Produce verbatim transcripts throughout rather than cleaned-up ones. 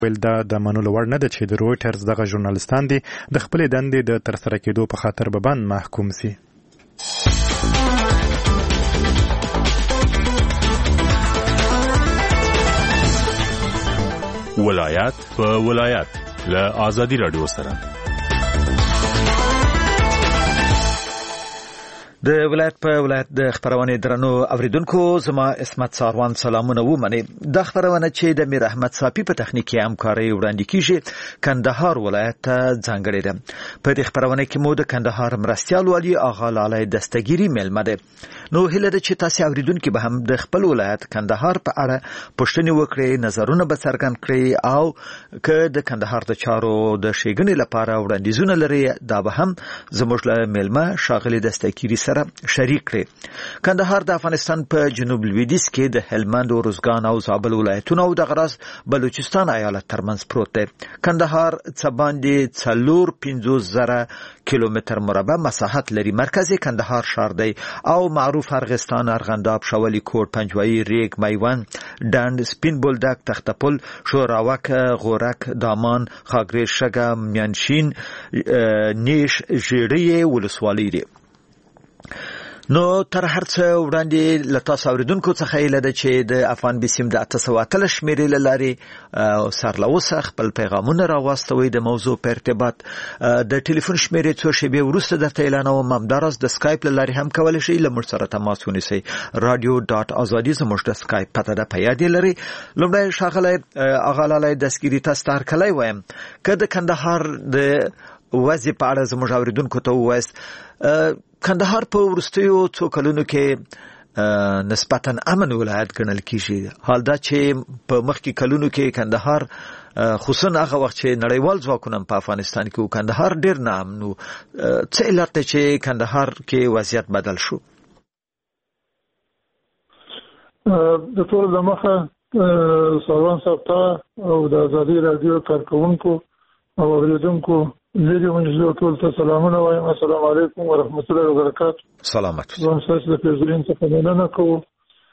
ویل دا د منلو وړ نه ده چې د رویټرز دغه ژورنالستان دي د خپلې دندې د ترسره کېدو په خاطر به بند محکوم سي. ولایت په ولایت له آزادي رادیو سره د ولایت په ولایت د خبرونه درنو اوریدونکو زما اسمت ساروان سلامونه ومني. د خبرونه چې د میر احمد صافي په تخنیکی همکاري وړاندې کیږي کندهار ولایت ته ځانګړي ده. په دې خبرونه کې مو د کندهار مرستيال والی آغا لالی دستګيري ملمه ده. نو هله د چې تاسو اوریدونکو به هم د خپل ولایت کندهار په اړه پوښتنې وکړي، نظرونه به څرګند کړي او که د کندهار د چارو د شېګنې لپاره وړاندیزونه لري دا به هم زموږ له ملمه شاغلي دستګيري شریک کړي. کندهار د افغانستان په جنوب لویدیځ کې د هلمند، روزګان او زابل ولایتونو او د غرض بلوچستان ایالت ترمنځ پروت دی. کندهار څه باندې څلور پنځوس زره کیلومتر مربع مساحت لري. مرکزی کندهار ښار دی او معروف ارغستان، ارغنداب، شاولی کوټ، پنجوایي، ریګ، میوند، ډنډ، سپین بولدک، تختپل، شوراوک، غورک، دامان، خاګریز، شګه، میانشین، نیش، ژیړی ولسوالۍ دي. نو تر هر څه وړاندې لتا اوریدونکو څخه ایله ده چې د افغان بسیم د اته سوه اتلس شمیرې لاري سرلوسه خپل پیغامونه راوستوي. د موضوع په ارتباط د ټلیفون شمیرې څو شیبې وروسته درته اعلانوم. همداراز د سکایپ لاري هم کولای شئ لمر سره تماس ونیسئ. رادیو ډاټ ازادي زموږ د سکایپ پته ده، په یاد لري. لومړی شاغله اغالاله دسګيري تاسو تر کله وایم کله کندهار د وځي په اړه زموږ اوریدونکو ته وایست. کندهار په ورستیو څو کلونو کې نسبتاً امن ولایت ګڼل کیږي. حال دا چې په مخکې کلونو کې کندهار خصوصا هغه وخت چې نړیوال ځواکونه په افغانستان کې کندهار ډیر نه امن و. څه علت دی چې کندهار کې وضعیت بدل شو؟ د ټول د مخه سروان صاحب او د ازادي رادیو کارکونکو او اوریدونکو لري ونجو ټول ته سلامونه وایم. السلام علیکم ورحمت الله وبرکاته. سلامات. زه تاسو د پرزیدنت څخه مننه کوم.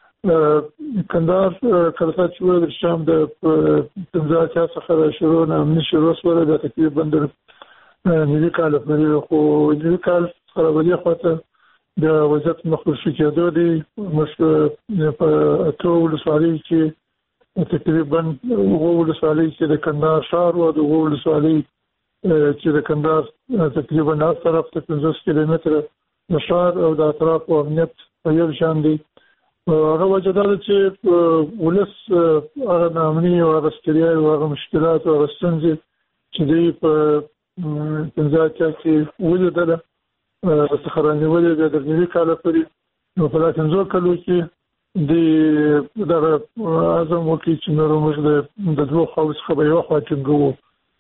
کندهار کله چې ول شام د پنځه څخه شروع نه من شروع سره د تقریبا د نیلی کال په خو نیلی کال سره ولې خاطر د وضعیت مخصوص کېدو دي. مش په ټول سوالي کې تقریبا وګول سوالي چې د کندهار ښار او د وګول سوالي چې د کندهار تقریبا نه طرف ته پنځوس کیلومتره نشار او د اطراف او امنیت په یو شان دي. هغه وجه دا چې ولس هغه نامني او هغه ستړیا او هغه مشکلات او هغه ستونزې چې دی په پنځه کې ولیدله څخه رانیولې د نوي کال پورې. نو په دغه پنځو کلو کې د دغه اعظم وکیل چې نور موږ د دوه خوا څخه به یو خوا ټینګو.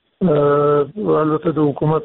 البته د حکومت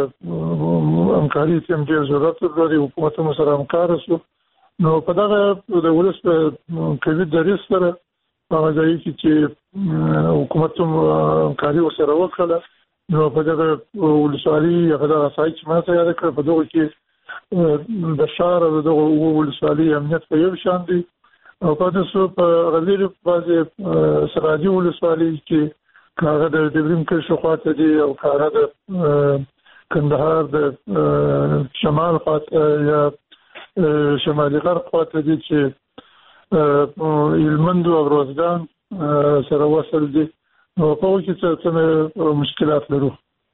همکاري هم ډېر ضرورت لري. حکومت هم سره همکار شو. نو په دغه د ولس په کووډ دریس سره هغه ځای چې حکومت هم همکاري سره وکړه. نو په دغه ولسوالي هغه د اسای چې ما ته یاد کړ په دغه کې د شهر او دغه ولسوالي امنیت په یو شان دي. او په تاسو په غزير بازي سراجي ولسوالي کې کاغه د دبریم کې شو خواته دي او کاغه د کندهار د شمال خواته یا شمالي غرب خواته دي چې هلمند او روزګان سره وصل دي. نو په وخت کې څه مشکلات لرو.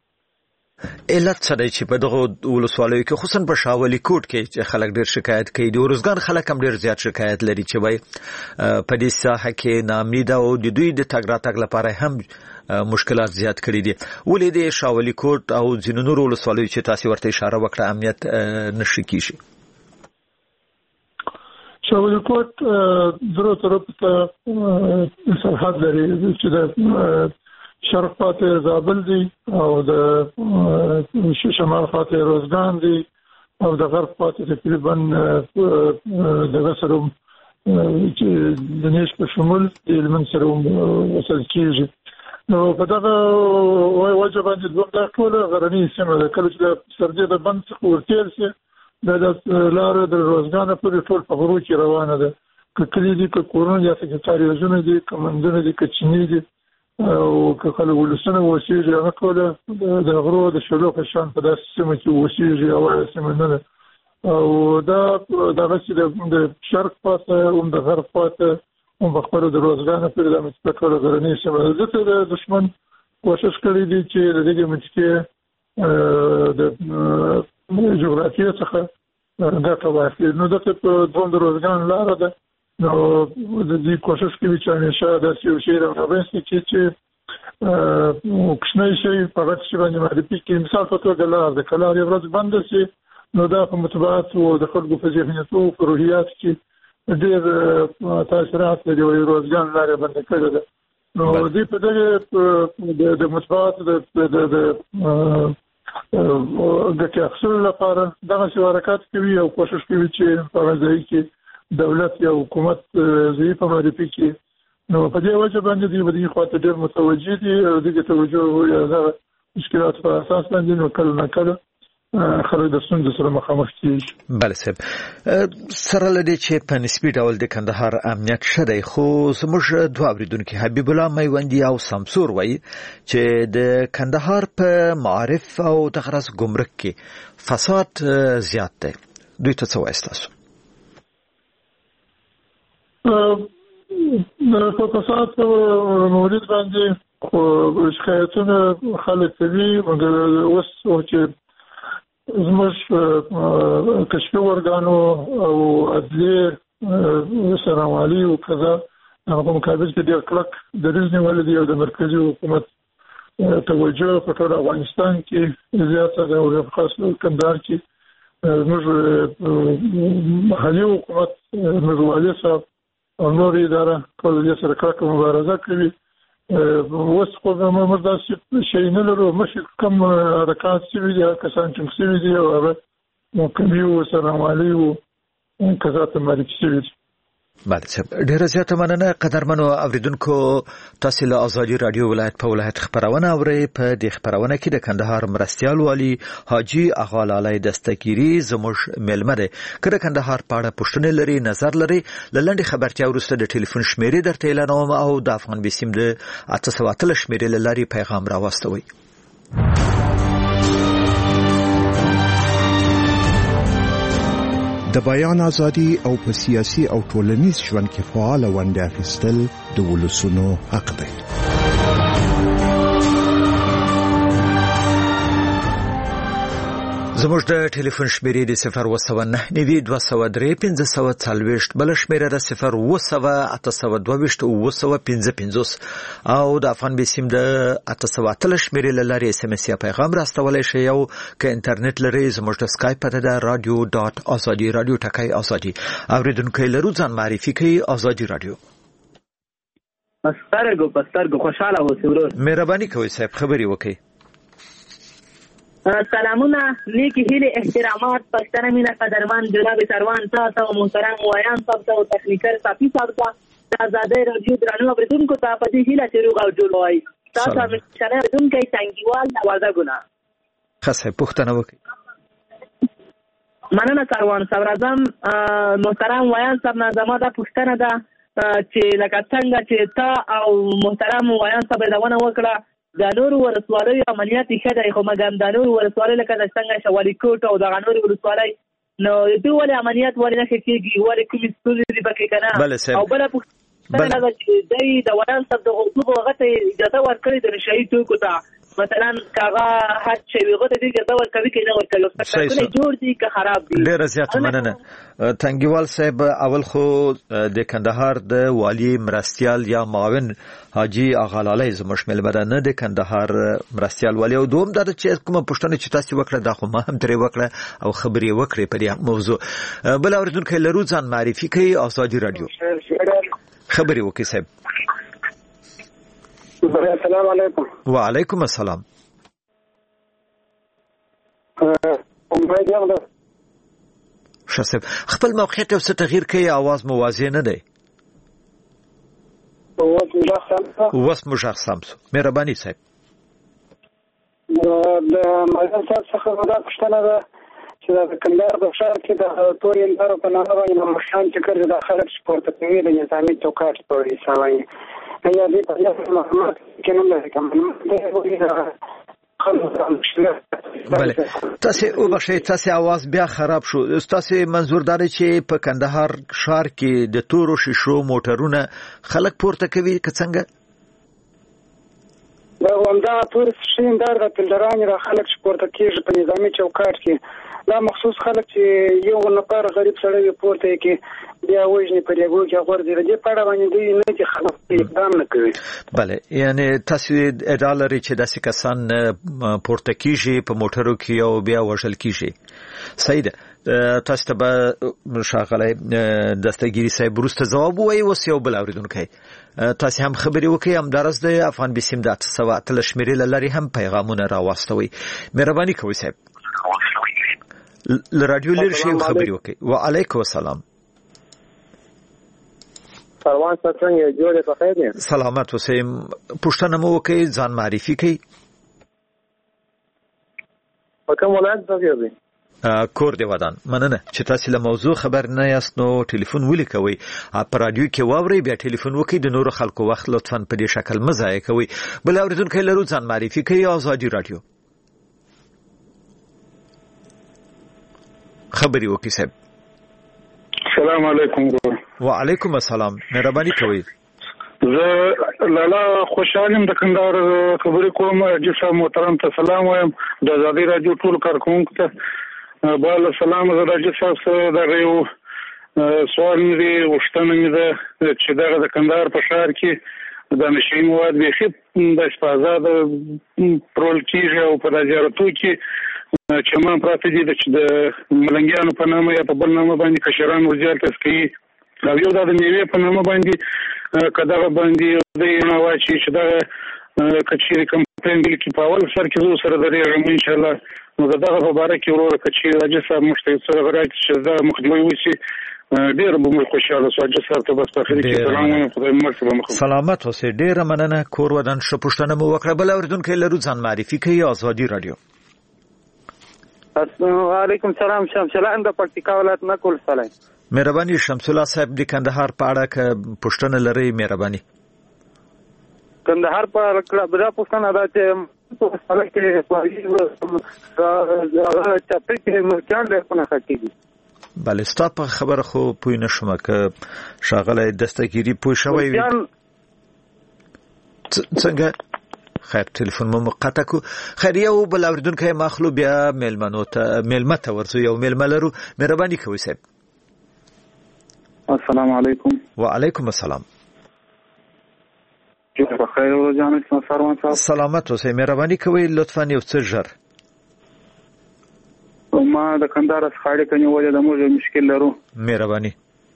علت څه دی چې په دغه ولسوالیو کې خصوصا په شاولی کوټ کې چې خلک ډېر شکایت کوي. د روزګان خلک هم ډېر زیات شکایت لري چې وای په دې ساحه کې ناامني ده او د دوی د تګ راتګ لپاره هم مشکلات زیات کړي دي. ولې د شاولی کوټ او ځینو نورو ولسوالیو چې تاسو ورته اشاره وکړه امنیت نشي کیږي؟ شاولی کوټ درو طرف ته سرحد لري چې د شرق خواته زابل دي او د شمال خواته روزګان دي او د غرب خواته تقریبا د غسرم چې د نش په شمول د هلمند سره وصل کیږي. نو په دغه وجه باندې دوه دا ټول غرني سیمه ده. کله چې د سرجه د بند څخه ورتیر شي د لار د روزګان پورې ټول په غرو کې روانه ده. کله دي که کورونه یا سکتاریزونه دي کمندونه دي که چینی دي او که خلک ولسونه اوسېږي هغه ټوله د غرو د شلو په شان په داسې سیمه کې اوسېږي او سیمه نه ده او دا دغسې د شرق خواته هم د غرب خواته هم په خپلو د روزګانو پورې دا متفق کړو غرنۍ سیمه ده. ځکه د دښمن کوشش کړی دی چې د دغې منطقې د جغرافیې څخه ګټه واخلي. نو دلته په دوم د روزګان لاره ده نو د دې کوشش کوي چې همیشه داسې یو شی رامنځته کړي چې کوچنی شی په غټ شي باندې معرفي کړي. مثال په توګه لار د کلار یو ورځ بنده شي نو دا په مطبوعات او د خلکو په ذهنیتو په روحیات کې ډېر تاثیرات لري او روزګان لاره بنده کړې ده. نو دې په دغه د مطبوعاتو د ګټې اخیستلو لپاره دغسې حرکات کوي او کوشش کوي چې په هغه ځای کې دولت یا حکومت ضعیف معرفي کړي. نو په دې وجه باندې دوی په دې خواته ډېر متوجه دي او دغه توجه یا د مشکلات په اساس باندې نو کله نه کله خلک د ستونزو سره مخامخ کېږي. بله صاحب، سره له دې چې په نسبي ډول د کندهار امنیت ښه دی خو زموږ دوه اورېدونکي حبیب الله میوندي او سمسور وایي چې د کندهار په معارف او د غرض ګمرک کې فساد زیات دی. دوی ته څه وایي تاسو؟ په فساد مورد باندې شکایتونه خلک کوي مګر اوس چې زموږ کشفي ورګانو او عدلي سرمالي او کذا هغه په مقابل کې ډېر کلک دریځ نیولی دی او د مرکزي حکومت توجه په ټول افغانستان کې زیاته ده او خاص کندهار کې زموږ محلي حکومت زموږ والي صاحب او نور اداره ټول دې سره کلکه مبارزه کوي. اوس خو موږ داسې شی نه لرو مخکې کوم حرکات شوي دي کسان چې شوي دي او هغه محکمې او سرمالي او کذا ته معرفي شوي دي. بله صاحب، ډیره زیاته مننه. قدرمنو اوریدونکو، تاسو له ازادي رادیو ولایت په ولایت خبرونه اورئ. په دې خبرونه کې د کندهار مرستیال والی حاجی اغا لالی دستګيري زموږ میلمه دی. کله کندهار په اړه پوښتنه لري، نظر لري، لنډي خبرتیا وروسته د ټلیفون شمیرې درته اعلانوم او د افغان بسیم د اته سوه اتلس شمیرې لاري پیغام راوستوي. د بیان ازادي او په سیاسي او ټولنیز ژوند کې فعال ونډه اخیستل د ولسونو حق دی. زموږ د ټلیفون شمیرې د صفر اوه سوه نهه نوي دوه سوه درې پنځه سوه څلوېښت، بله شمیره د صفر اوه سوه اته سوه دوه ویشت اوه سوه پنځه پنځوس او د افغان بسیم د اته سوه اتلس شمیرې له لارې اس ام اس یا پیغام راستولی شئ او که انټرنیټ لرئ زموږ د سکایپ پته ده رادیو ډاټ ازادي رادیو ټکی ازادي. اوریدونکي لرو ځان معرفي کوي. ازادي رادیو پسترګو پسترګو خوشاله اوسئ ورور. مهرباني کوئ صاحب، خبرې وکړئ. سلامونه، نیکی هیله، احترامات، پښتنه مینا قدرمن جناب سروان تاسو او محترم وایان تاسو او تکنیکر صافي صاحب ته آزادۍ رادیو درنو اوریدونکو ته په دې هیله چې روغ او جوړ وای. تاسو هم شنه اوریدونکو څنګهوال نوازه ګنا خاصه پښتنه وکړي. مننه سروان صاحب. راځم محترم وایان صاحب نه زما دا پښتنه ده چې لکه څنګه چې تا او محترم وایان صاحب دا ونه وکړه د نورو ولسوالیو عملیات ښه دی خو مګر د نورو ولسوالیو لکه د څنګه شوالي کوټ او دغه نورو ولسوالۍ نو دوی ولې عملیات ولې نه ښه کېږي، ولې کومې ستونزې دي پکې که نه؟ او بله پوښتنه ده چې دی د ویان صاحب د غوښتنو هغه ته اجازه ورکړې د نشهیي توکو ته مثلا کاغه هر شی هغه ته دې اجازه ورکوي که نه ورکوي؟ سړکونه جوړ دي که خراب دي؟ ډېره زیاته مننه تنګیوال صاحب. اول خو د کندهار د والي مرستیال یا معاون حاجی اغا لالی زموږ میلمه ده، نه د کندهار مرستیال والی. او دوم دا چې کومه پوښتنه چې تاسو وکړه دا خو ما هم ترې وکړه او خبرې وکړې په دې موضوع. بل اوریدونکی لرو، ځان معرفي کوي. ازادي رادیو خبرې وکړئ صاحب. السلام علیکم. وعلیکم السلام. شاسب خپل موقعیت او څه تغییر کوي، आवाज مو واضح نه دی. اوس مو ږغ سم شو. مهرباني صاحب. د معلم صاحب څخه دا پوښتنه ده چې د کندهار په ښار کې د تورې لارو په نامه باندې مشران چې کړي د خلک سپورت کوي د نظامي چوکاټ په حساب باندې یا دې په یاد معلومات کې نه لري کوم ته وایي بله تاسو او بخښئ تاسو आवाज بیا خراب شو تاسو منظور دار چې په کندهار ښار کې د تورو شیشو موټرونه خلک پورته کوي که څنګه دا واندا تور شین دار د تلدران را خلک پورته کیږي په نظامی چوکاټ کې دا مخصوص خلک چې یو نفر غریب سړی پورته کې بیا وژنې پر یو کې غوړي دي په اړه باندې دوی نه چې خلک اقدام نه کوي بله یعنی تاسو ادعا لري چې داسې کسان پورته کیږي په موټرو کې او بیا وژل کیږي صحیح ده تاسو ته شاغله دستګيري صاحب وروسته جواب وایي اوس یو بل اوریدونکو تاسو هم خبري وکي هم درس د افغان بسم دات سوا تل شمیرې لري هم پیغامونه راوستوي مهرباني کوئ صاحب ل رادیو لیر شي خبري وکي وعليكم السلام سلام څنګه جوړه په خیر دي سلامت اوسئ پښتنه مو وکي ځان معرفي کړئ په کوم ولایت ځای دی کور دی ودان مننه چې تاسو له موضوع خبر نه یاست نو ټلیفون ولیکوي په رادیو کې واوري بیا ټلیفون وکي د نورو خلکو وخت لطفا په دې شکل مزای کوي بل اوریدونکو لرو ځان معرفي کوي آزادي رادیو خبري وکي صاحب السلام علیکم وعلیکم السلام مهرباني کوي زه لالا خوشحالم د کندهار خبرې کوم جسا محترم ته سلام وایم د آزادي رادیو ټول کارکونکو ته بل سلام زه د جسا د یو سوال دی وشتنه مې ده چې دغه د کندهار په ښار کې د نشي مواد به خپ د استفاده د پرول کیږي او په زیارتو کې چې ما پراته دي چې د ملنګیانو په نامه یا په بل نامه باندې کشران وزیر تسکي او یو د میوه په نامه باندې کداغه باندې د یو واچي چې دا کچېری کمپاین بل کې په اول سر کې زو سره درېږم ان شاء الله نو دغه په اړه کې ورو کچېری راځي صاحب مشته سره راځي چې دا مخدموي وسی ډیر به مو خوشاله سو چې سره ته بس په خیر کې سلام خدای مرسته مخ سلامت اوسې ډیر مننه کور ودان شو پښتنه مو وکړه بل اوریدونکو لرو ځان معرفي کوي آزادي رادیو السلام علیکم سلام شمس الله د پکتیکا ولایت نه کول سلام مهرباني شمس الله صاحب د کندهار په اړه ک پښتنه لري مهرباني کندهار په اړه بل پښتنه دا چې په سره کې پوهیږي چې په کې مرچان له خپل خټيږي بل ستاسو په خبره خو پوی نشم ک شاغله دستګيري پوي شوی څنګه خیر ټلیفون مو مقطع کو خیر یو بل اوریدونکو مخلو بیا ملمنو ته ملمته ورته یو ململرو مهرباني کوئ صاحب السلام علیکم وعلیکم السلام جوړ په خیر او جانب سروان صاحب سلامت اوسئ مهرباني کوئ لطفا یو څه ژر ما د کندهار څخه کني ولې د موږ مشکل لرو مهرباني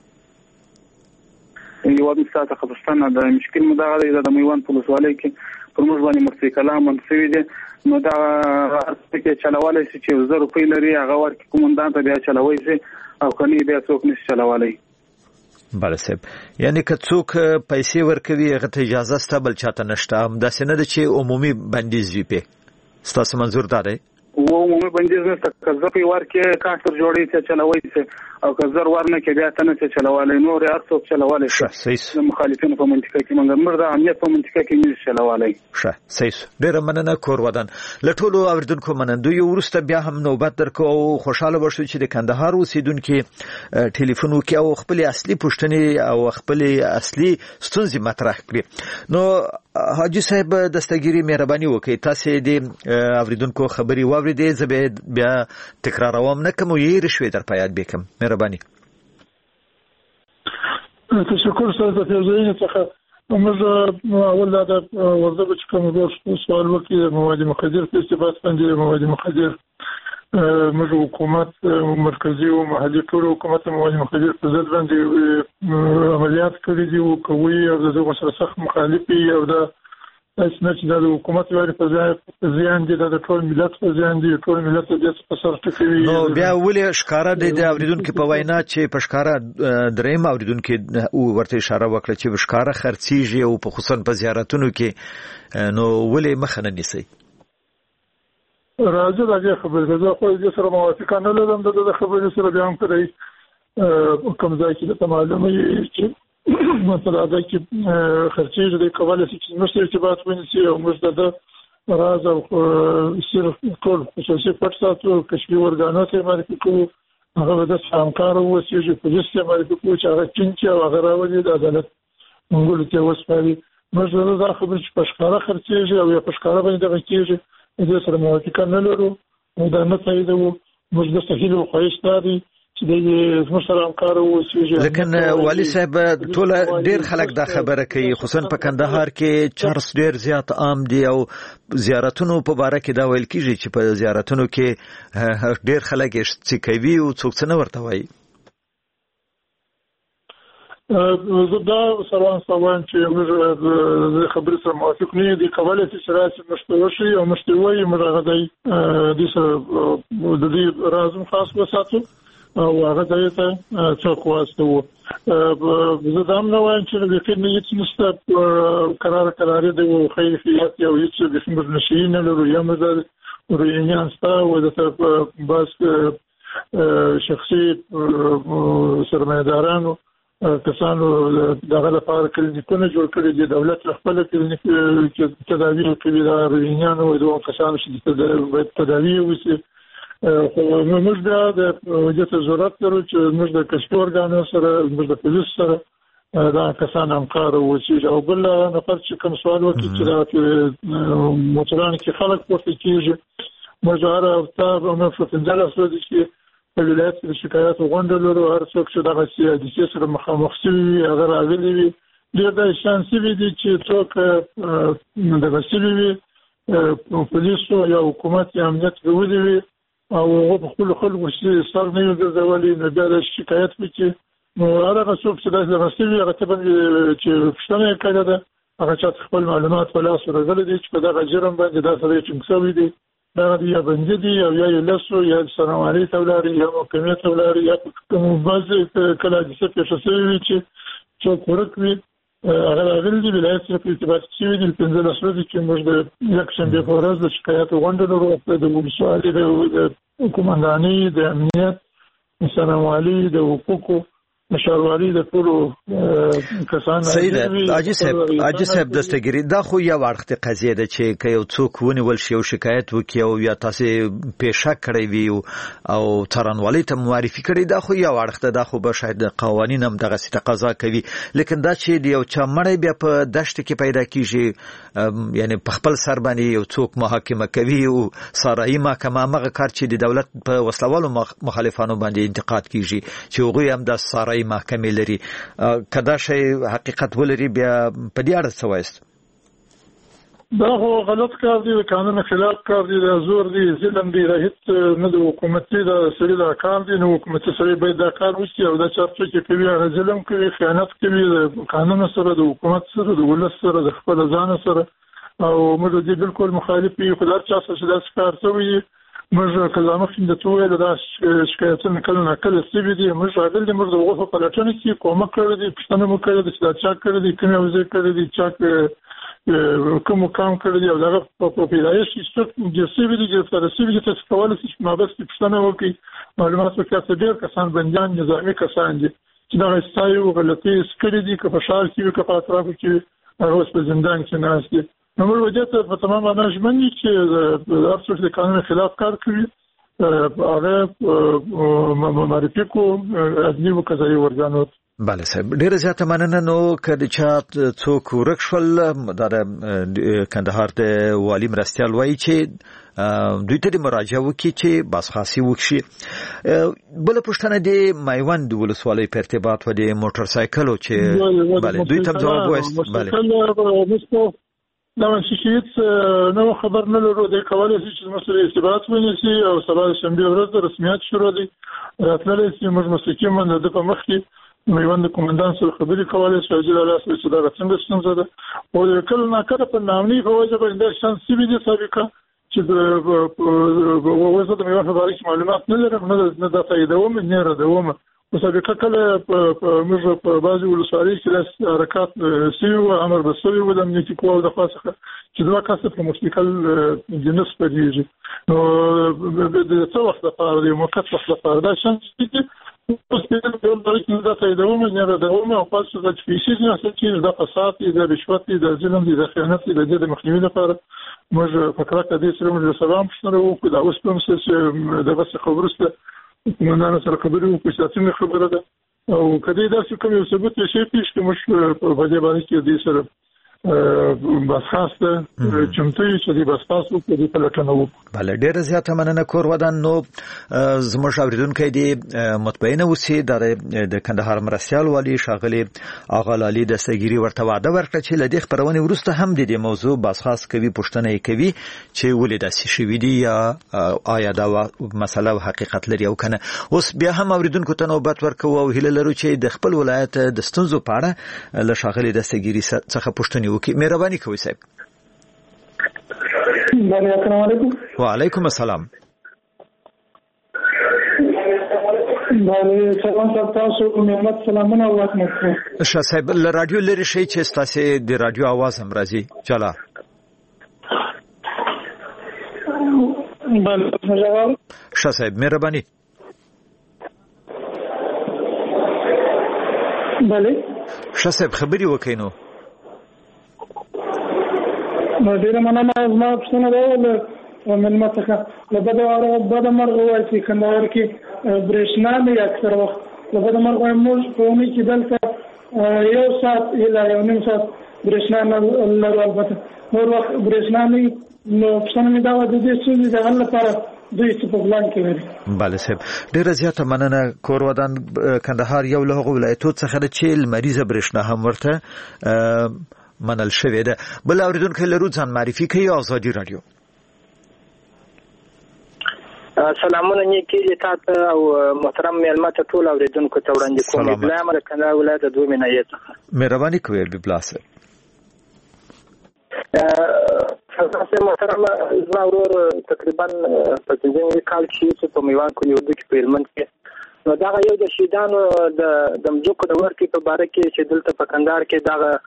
یو د ساته خبرستانه د مشکل مداغه د میوان پولیس والي کې پر موږ باندې مرسي کلام منسوي دي نو دا چې چلوالای شي چې زه روپۍ لري هغه ورکې کومندان ته بیا چلوي شي او کني بیا څوک نشي چلوالای بله صاحب یعنی که څوک پیسې ورکوي هغه ته اجازه ستا بل چاته نشته همداسې نه ده چې عمومي بندیز وي پې ستاسو منظور دا دی و عمومي بندیز نشته که زه پې ورکې کاټر جوړوي چې چلوي شي او که زر ورنه کې بیا ته نه چې چلوالی نور هر څوک چلوالی شي د مخالفینو په منطقه کې مګر موږ د امنیت په منطقه کې نشي چلوالی ښه صحیح ډېره مننه کور ودان له ټولو اوریدونکو منندوی وروسته بیا هم نوبت درکو او خوشحاله بشو چې د کندهار اوسیدونکو ټلیفون وکړي او خپل اصلي پوښتنې او خپل اصلي ستونزې مطرح کړي نو حاجی صاحب دستګيري مهرباني وکړئ تاسو دې اوریدونکو خبري واوریدې زه بیا تکراروم نه کوم یې رښوي در پياد بکم مهرباني تشکر سره د فیضین څخه موږ اول دا ورته چې کوم سوال وکړي مواد مخدر په استفاده باندې مواد مخدر موږ حکومت مرکزی او محلي ټول حکومت مواد مخدر په ضد باندې عملیات کړي دي او کوي او دغه سره سخت مخالفي او دا اسنه چې د حکومت لري په ځان دي د ټول ملت په ځان دي ټول ملت د په سر ټکوي نو بیا ولې ښکارا د اوریدونکو په وینا چې په ښکارا دریم اوریدونکو ورته اشاره وکړه چې په ښکارا خرڅيږي او په خصوصا په زیارتونو کې نو ولې مخنه نیسي راځي دا خبره ده خو دې سره موافقه نه لرم د خبرې سره بیان کړی کوم ځای کې ته معلومه چې مثلا دا کې خرچې د کولای شي چې موږ ارتباط ونیسي او موږ د راز او صرف ټول خصوصي پټ ساتو کشفي ورګانو ته معرفي کوو هغه د همکار اوسېږي چې پولیس ته معرفي کوو چې هغه چین چې هغه راوړي د عدالت موږ ته وسپاري موږ دا خبر چې پښکارا خرڅېږي او یا پښکارا باندې دغه کېږي د سره موافقه نه لرو دا نه تاییدو موږ د صحیح او خواهش داري چې د زموږ سره همکار اوسېږي. لیکن والي صاحب ټول ډیر خلک دا خبره کوي خصوصا په کندهار کې چارس ډیر زیات عام دي او زیارتونو په باره کې دا ویل کیږي چې په زیارتونو کې ډیر خلک چې کوي او څوک څه ورته وایي. زه دا سروان سوان چې موږ د خبرې سره موافق نه دي کولای شي چې راسي مشتوي شي او مشتوي مرغدي د سره د دې رازم خاص وساتو او هغه ته څوک واسطو زه دا نه وایم چې د فکر نه هیڅ نشته قرار قرار دی او خیریت او هیڅ د څنګه نشي نه لرو یا مزه ورینیان ستا او د طرف بس شخصي سرمایدارانو کسانو دغه لپاره کلینیکونه جوړ کړي دي دولت خپل کلینیک چې تداوی کوي دا ورینیان او دوه کسانو چې تداوی وسی خو موږ د دې ضرورت لرو چې موږ د کشف ورګانو سره موږ د پولیس سره دا کسان همکار وشي او بل نفر چې کوم سوال وکړي چې دا موټران کې خلک پورته کیږي موږ هر هفته په مفصل سره چې په ولایت کې شکایت غونډه لرو هر څوک چې دغه سیاسي سره مخامخ شوي هغه راغلي وي ډېر د شانسي وي چې څوک دغه شوي وي پولیسو یا حکومت یا امنیت غوړي وي او په خپل خلکو چې سر نه ګرځولي نو بیا د شکایت وکړي نو هغه څوک چې دغه شوي هغه ته چې پښتنه کړه ده هغه چې خپل معلومات په لاس ورغلي دي چې په دغه جرم باندې دا سره چې څه وي دي دا یا بندي دي او یا لاسو یا سنواري تولاري یا محکمه تولاري یا کوم بعض کله د څه څه شوی چې څوک ورکوي هغه راغلي دي ولایت سره په ارتباط شوی دي په ځل سره چې موږ د یک شنبه په ورځ د شکایت غونډه لرو د ولسوالۍ د کومنداني د امنیت سنواري د حقوقو مشاوري د ټولو کسان سید اجي صاحب اجي صاحب دستګری دا خو یو وړخت قضیه ده چې که یو څوک ونیول شي او شکایت وکړي او یا تاسو پیښه کړی وي او ترانوالي ته معرفي کړی دا خو یو وړخت ده خو به شاید قوانین هم دغه ست تقاضا کوي لیکن دا چې یو چا مړی بیا په دشت کې پیدا کیږي یعنی په خپل سر باندې یو څوک محاکمه کوي او سارایي محکمه هغه کار چې د دولت په وسلوالو مخالفانو باندې انتقاد کیږي چې هغه هم د سارایي محکمې لري کدا شی حقیقت ولري بیا په دې اړه څه وایست دا هو غلط کار دی قانون خلاف کار دی زور دی ظلم دی هیڅ نه د حکومتي د سړي د کار دی نو حکومتي سړي باید دا کار وکړي او دا چې چې کوي هغه ظلم کوي خیانت کوي د قانون سره د حکومت سره د ولس سره د خپل ځان سره او موږ دې بالکل مخالف یو خدای چا څه دا کار کوي موږ کلامه فين د توې د شکایتونو کله نه کله سوي دي موږ راغلي دي موږ د وغوښه په لټون کې کومه کړې دي پښتنه مو کړې دي چې دا چا کړې دي کومه وزې کړې دي چا کوم کام کړی دی او دا په پیدایش چې د سیوی دي چې سیوی دي چې کولای شي ما بس پښتنه وکي معلومات ورکړي چې ډېر کسان بنديان نظامی کسان دي چې دا استایو غلطي سکري دي که په شار کې که په اطراف کې هغه په زندان کې ناست دي نو موږ وجه په تمام معنا ژمنې چې د افسوس د قانون خلاف کار کوي هغه معرفي کو ادنی و قضایي ورګانو. بله صاحب ډیره زیاته مننه. نو کله چې څوک ورک شول د کندهار د والي مرستيال وایي چې دوی ته مراجعه وکړي چې بس خاصي وکړي. بل پښتنه د مایوند ولسوالۍ په ارتباط و د موټر سایکلو چې بله دوی ته جواب وایست. بله دا چې نو خبر نه لرو د کولای شي چې مسله ارتباط ونیسي او سبا شنبه ورځ رسمیت شروع دي راتللی چې موږ مسلکي من د په مخ کې میوند کومندان سره خبرې کولای شي چې د لاس چې دا څنګه څنګه ده او کله نه کړه په نامني په وجه باندې شان سی وی دي سابقه چې د وځه د میوند خبرې معلومات نه لرم نه د فائدوم نه ردوم مسابقه کله موږ په بعضي ولسوالۍ کې حرکات سیو امر بسوي و د امنیتي قواو د خاصه چې دوه کسه په مشتکل جنس پدېږي نو د څو وخت لپاره د موقت وخت لپاره دا شان چې اوس په دې ډول کې دا تاییدوم نه راځوم او پاسه د فیسیز نه چې د فساد د رشوت د ظلم د خیانت د دې مخنیوي لپاره موږ فکر کړی چې موږ سلام شنو وکړو دا اوس په مسله د بس خبرسته کومانه سره خبرې وکړو چې څنګه خبره ده او کله دا چې کوم یو ثبوت شي پیش کې موږ په دې باندې کې دې سره بس خاصه چمتوي چې د بس تاسو په دې پلټنه وکړو. بله ډیره زیاته مننه کور ودان. نو زموږ اوریدونکو دی مطمئنه اوسئ د کندهار مرستیال والی ښاغلي آغا لالي دستګيري ورته وعده ورکړه چې له دې خبرونې وروسته هم د دې موضوع بس خاص کوي پوښتنه یې کوي چې ولې داسې شوي دي یا آیا دا مسله او حقیقت لري او کنه. اوس بیا هم اوریدونکو ته نوبت ورکوو او هیله لرو چې د خپل ولایت د ستونزو په اړه له ښاغلي دستګيري څخه پوښتنه وکړي. مهرباني کوئ صاحب. السلام علیکم. وعلیکم السلام. بله سلام تاسو محمد سلامونه واخلئ. ښه صاحب له رادیو لري شي چې تاسو د رادیو आवाज هم راځي چلا. بله جواب. ښه صاحب مهرباني. بله. ښه صاحب خبري وکړئ نو. ډیره مننه. زما پوښتنه دا وه مېلمه څخه له بده بده مرغه وایي چې کندهار کې برېښنا نه وي اکثر وخت له بده مرغه موږ په اونۍ کې دلته یو ساعت الا یو نیم ساعت برېښنا نه لرو. البته نور وخت برېښنا نه وي نو پوښتنه مې دا وه د دې ستونزې د حل لپاره دوی څه په پلان کې لري. بله صاحب ډیره زیاته مننه. کور ودان کندهار یو له هغو ولایتو څخه ده چې لمریزه برېښنا هم ورته منل شوې ده. بل اوریدونکو لرو ځان معرفي کوي. آزادي رادیو. سلامونه نیکی تاسو او محترم میلمه ته ټول اوریدونکو ته وړاندې کوم. بلام د کندهار ولایت د دوه منایت څخه. مهرباني کوئ بلاس. تاسو محترم زما ورور تقریبا په ځینې کال کې په میوان کې یو د پیلمنټ کې نو دا یو د شیدانو د د مځکو د ورکې په باره کې چې دلته په کندهار کې دا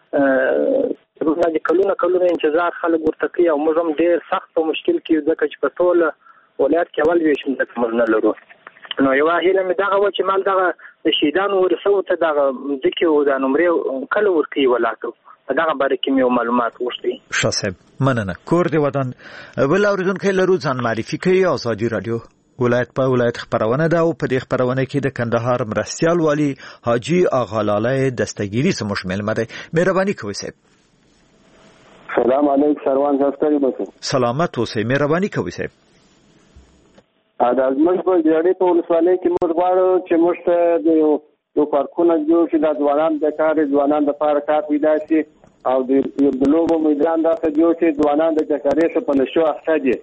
د کلونه کلونه انتظار خلک ورته کوي او موږ هم ډېر سخت او مشکل کې ځکه چې په ټول ولایت کې اول ویشم ځکه موږ نه لرو. نو یوه هیله مې دغه وه چې مال دغه د شهیدانو ورثو ته دغه ځمکې او دا نمرې کله ورکوي ولایتو په دغه باره کې مې یو معلومات غوښتي. ښه صاحب مننه. کور دې ودان. بل اورېدونکی لرو ځان معرفي کوي. آزادي رادیو ولایت په ولایت خبرونه ده او په دې خبرونه کې د کندهار مرستیال والی حاجی آغا لالی دستګيري سموش مېلمه دی. مهرباني کوئ صاحب. سلام علیکم سروان صاحب. بس سلامت اوسئ. مهرباني کوئ صاحب. دا زموږ په جړې په ولسوالۍ کې موږ غواړو چې موږ ته د یو پارکونه جوړ شي د ځوانانو د کار ځوانانو لپاره کار پیدا شي او د لوبو میدان داسې جوړ شي ځوانان د چکرې په نشو اخته دي.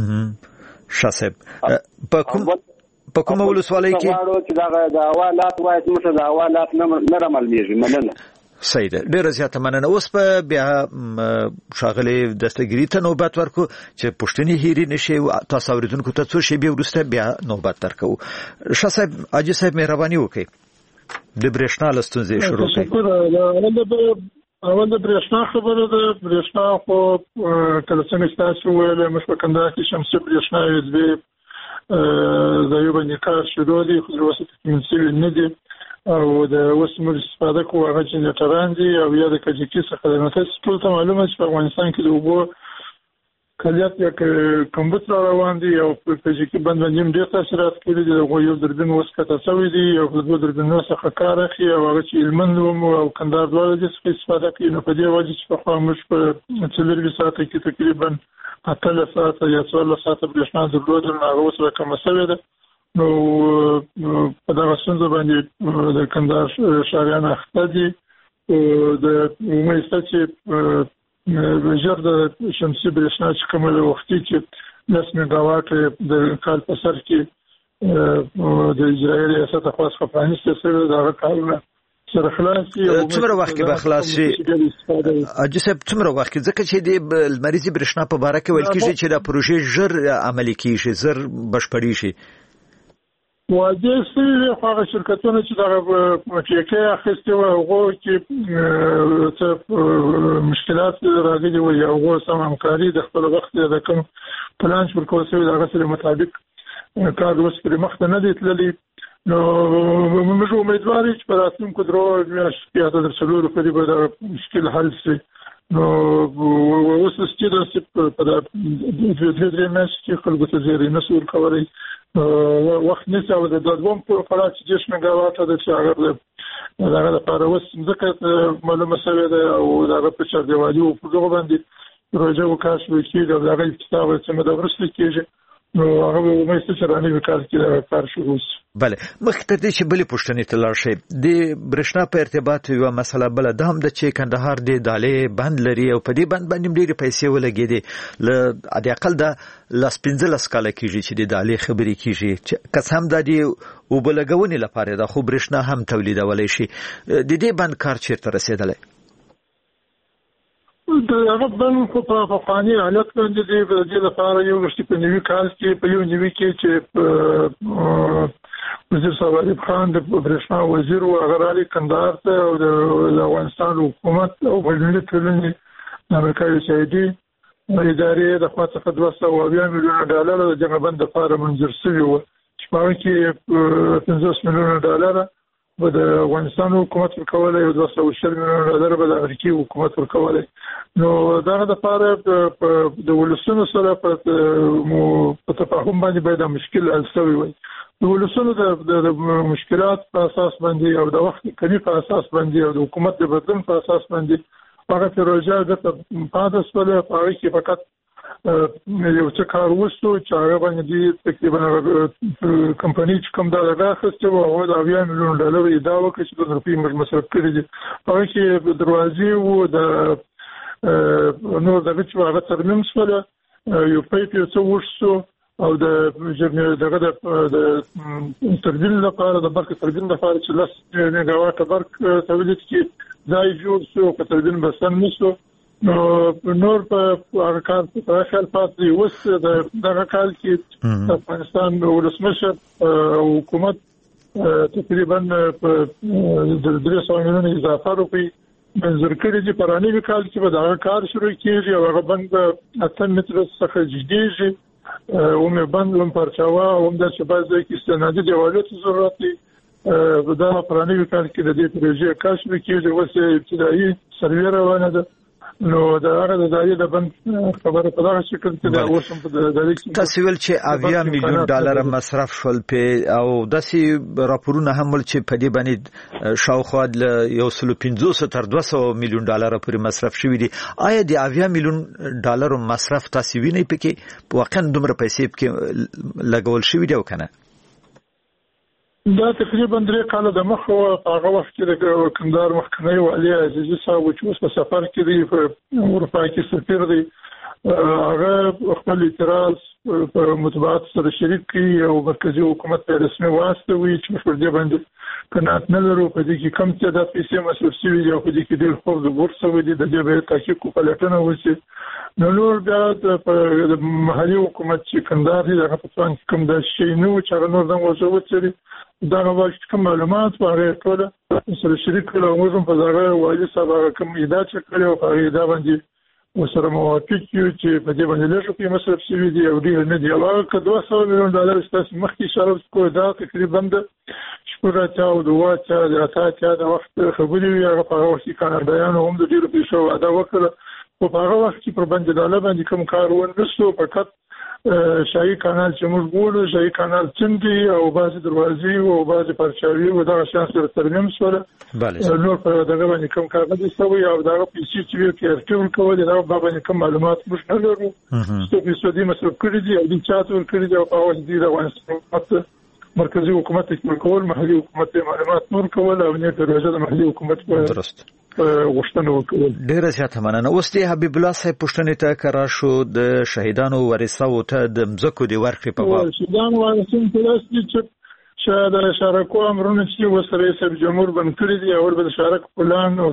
ښه صاحب په کوم په کومه ولسوالۍ کې غواړو چې دا د حوالات وایي چې موږ د حوالات نه رامعلومېږي. مننه. صحیح ده. ډیره زیاته مننه. اوس په بیا ښاغلي دستګيري ته نوبت ورکو چې پوښتنې هېرې نشي. تاسو اوریدونکو ته څو شېبې وروسته بیا نوبت درکوو. ښه صاحب حاجي صاحب مهرباني وکړئ د برېښنا له ستونزې شروع کړئ. اول د برېښنا خبره ده. برېښنا خو کله څنګه تاسو ویل موږ په کندهار کې شمسي برېښنا یې دوی ځایو باندې کار شروع دي خو اوس تکمیل شوي نه دي او د اوس موږ استفاده کوو هغه جنریټران دي او یا د کجکي څخه ده. نو تاسو ټول ته معلومه چې په افغانستان کې د اوبو کلیات یا کمبوت را روان دي او په کجکي بند باندې هم ډېر تاثیرات کړي دي. دغه یو دوربین اوس کته شوی دی او د دوه دوربینونو څخه کار اخلي او هغه چې هلمند او کندهار دواړه دې څخه استفاده کوي. نو په دې وجه چې پخوا موږ په څلوروي ساعته کې تقریبا اتلس ساعته یا څوارلس ساعته برېښنا درلوده نو هغه اوس راکمه شوې ده. نو په دغه ستونزه باندې د کندهار ښاریان اخته دي. د عمومي سطح چې ژر د شمسي برېښنا چې کومه وختي چې لس میګاواټ د کال په سر کې د اجرایي ریاست خوا څخه پرانیستی شوی د هغه کارونه سره خلاص شي. څومره وخت کې به خلاص شي حاجي صاحب؟ څومره وخت کې؟ ځکه چې د لمریزې برېښنا په باره کې ویل کېږي چې دا پروژې ژر عملي کېږي ژر بشپړې شي. واجه سوي خو هغه شرکتونه چې دغه ټیکې اخیستې وو هغو کې څه مشکلات راغلي وو یا هغو سم همکاري د خپل وخت د کوم پلان چې ورکول شوی د هغه سره مطابق کار اوس پرې مخته نه دی تللی نو موږ امیدوار یو چې په راتلونکو درو میاشتو کې یا تر څلورو پورې به دا مشکل حل شي. نو اوس چې دا چې په دې درې میاشتو کې خلکو ته زیری نه سور کوي وخت نشي او د دوم په فراغ چې شش میگاواټ د شاګرد دغه لپاره اوس ځکه معلومه شوې ده او دغه په چا دیوالي او په دغه باندې پروژه وکاش وکړي او دغه کتاب چې مده ورسته کېږي نو هغه مې څه رانه وکړ چې کار شروع شي. بله مخکې تر دې چې بلې پوښتنې ته لاړ شئ د برېښنا په ارتباط یوه مسله بله دا هم ده چې کندهار د دالې بند لري او په دې بند باندې ډېرې پیسې ولګېدې له حد اقل دا لس پنځلس کاله کېږي چې د دالې خبرې کېږي چې که څه هم دا د اوبه لګونې لپاره ده خو برېښنا هم تولیدولی شي. د دې بند کار چېرته رسېدلی؟ د هغه بند خو په پخواني حالت باندې دی د دې لپاره یو وخت په نوي کال کې په یو نوي کې چې وزیر صاحب عریف خان د برېښنا وزیر و هغه راغی کندهار ته او د افغانستان حکومت او بینالمللي ټولنې د امریکا یوسایدي ادارې د خوا څخه دوه سوه اویا میلیونه ډالر د دغه بند لپاره منظور شوي وو چې په هغه کې پنځوس میلیونه ډالر به د افغانستان حکومت ورکولی او دوه سوه شل میلیونه ډالر به د امریکي حکومت ورکولی. نو دغه لپاره د ولسونو سره په تفاهم باندې باید مشکل حل شوی وي. د ولسونو د مشکلات په اساس باندې او د وخت کمی په اساس باندې او د حکومت د بدلون په اساس باندې هغه پروژه د پاتې سره په هغه کې فقط یو څه کار وشو چې هغه باندې تقریبا کمپنی چې کوم دا راخسته و او د اویا میلیون ډالر ادعا وکړه چې د روپی موږ مصرف کړی دي. هغه کې دروازې وو د نو دغه چې هغه ترمیم سره یو پایپ یو څه وشو او د دغه د تربین لپاره د برق تربین لپاره چې لس میگاواټ برق تولید کی ځای جوړ شو په تربین بسن نشو. نو نور په هغه کار په خپل پاتې وس دغه کال کې افغانستان ولسمشر حکومت تقریبا په درې سوه میلیونه اضافه روپی منظور کړی دي. په رانیوي کال کې به دغه کار شروع کېږي او هغه بند به اته متره څخه جديږي او مې بند لم پرچاوه او هم د شباز کې استنادي دیوالو ته ضرورت دی. دا په رانیوي کال کې د دې پروژې کار شروع کېږي اوس ابتدایي سروې روانه ده. نو دا هغه د دایې د بند خبره په دغه شکل کې دا اوس هم په دایې کې تاسو ویل چې اویا میلیون ډالر مصرف شول په او داسې راپورونه هم ول چې په دې باندې شاوخوا یو سل پنځوس تر دوه سوه میلیون ډالر پورې مصرف شوی دي. آیا د اویا میلیون ډالر مصرف تاسو وینئ پکې واقعا دومره پیسې پکې لګول شوی دی او کنه؟ دا تقریبا درې کاله د مخ او هغه وخت کې د کندهار مخکنی والي عزیزي صاحب چې اوس په سفر کې دی په اروپا کې سفیر دی هغه خپل اعتراض په مطبوعات سره شریک کړي او مرکزی حکومت ته رسمي واستوي چې په دې باندې قناعت نه لرو په دې کې کم څه د پیسې مصرف شوي دي او په دې کې ډېر خور د بورس شوی دي د دې به تحقیق او پلټنه وشي. نو نور بیا د محلي حکومت چې کندهار دی هغه په څنګه کوم د شي نو چې هغه نور د وځو چې دا نو کوم معلومات په ټوله سره شریک کړو موږ هم په ځای والي صاحب کوم ادعا چې کړو په ادعا باندې وسره موافق یو چې په دې باندې له شو مصرف شوی دی او ډیر نه دی هغه که دوه سوه میلیون ډالر ستاسو مخکې شرط کو دا تقریبا د شپږ تا او دوه تا د اتا تا د وخت خبرې وي هغه په وخت کې کاناډایانو هم د ډیرو پیسو ادا وکړه او په هغه وخت کې پر باندې ډالر باندې کوم کار ونه فقط شاهي کانال چې موږ ګورو شاهي کانال څنګه او بعض دروازې او بعض پرچاوي او دا شان سره ترمیم سره نور په دغه باندې کوم کار نه شوی او دا پیسې چې وی کې ارتول کول دا باندې کوم معلومات موږ نه لرو څه پیسې دې مصرف کړی دي او دې چاته ورکړي دي او په اول دې روان مرکزی حکومت کې کول محلي حکومت معلومات نور کول او نه پروژه د محلي حکومت درست غوښتنه وکړه. ډیره زیاته مننه. اوس د حبیب الله صاحب پوښتنې ته کرا شو د شهیدانو ورثو ته د مزکو دی ورکړي په باب شهیدانو ورثو ته چې شاید د شارکو امرونه چې وسره رئیس جمهور بن کړی دی او د شارک پلان او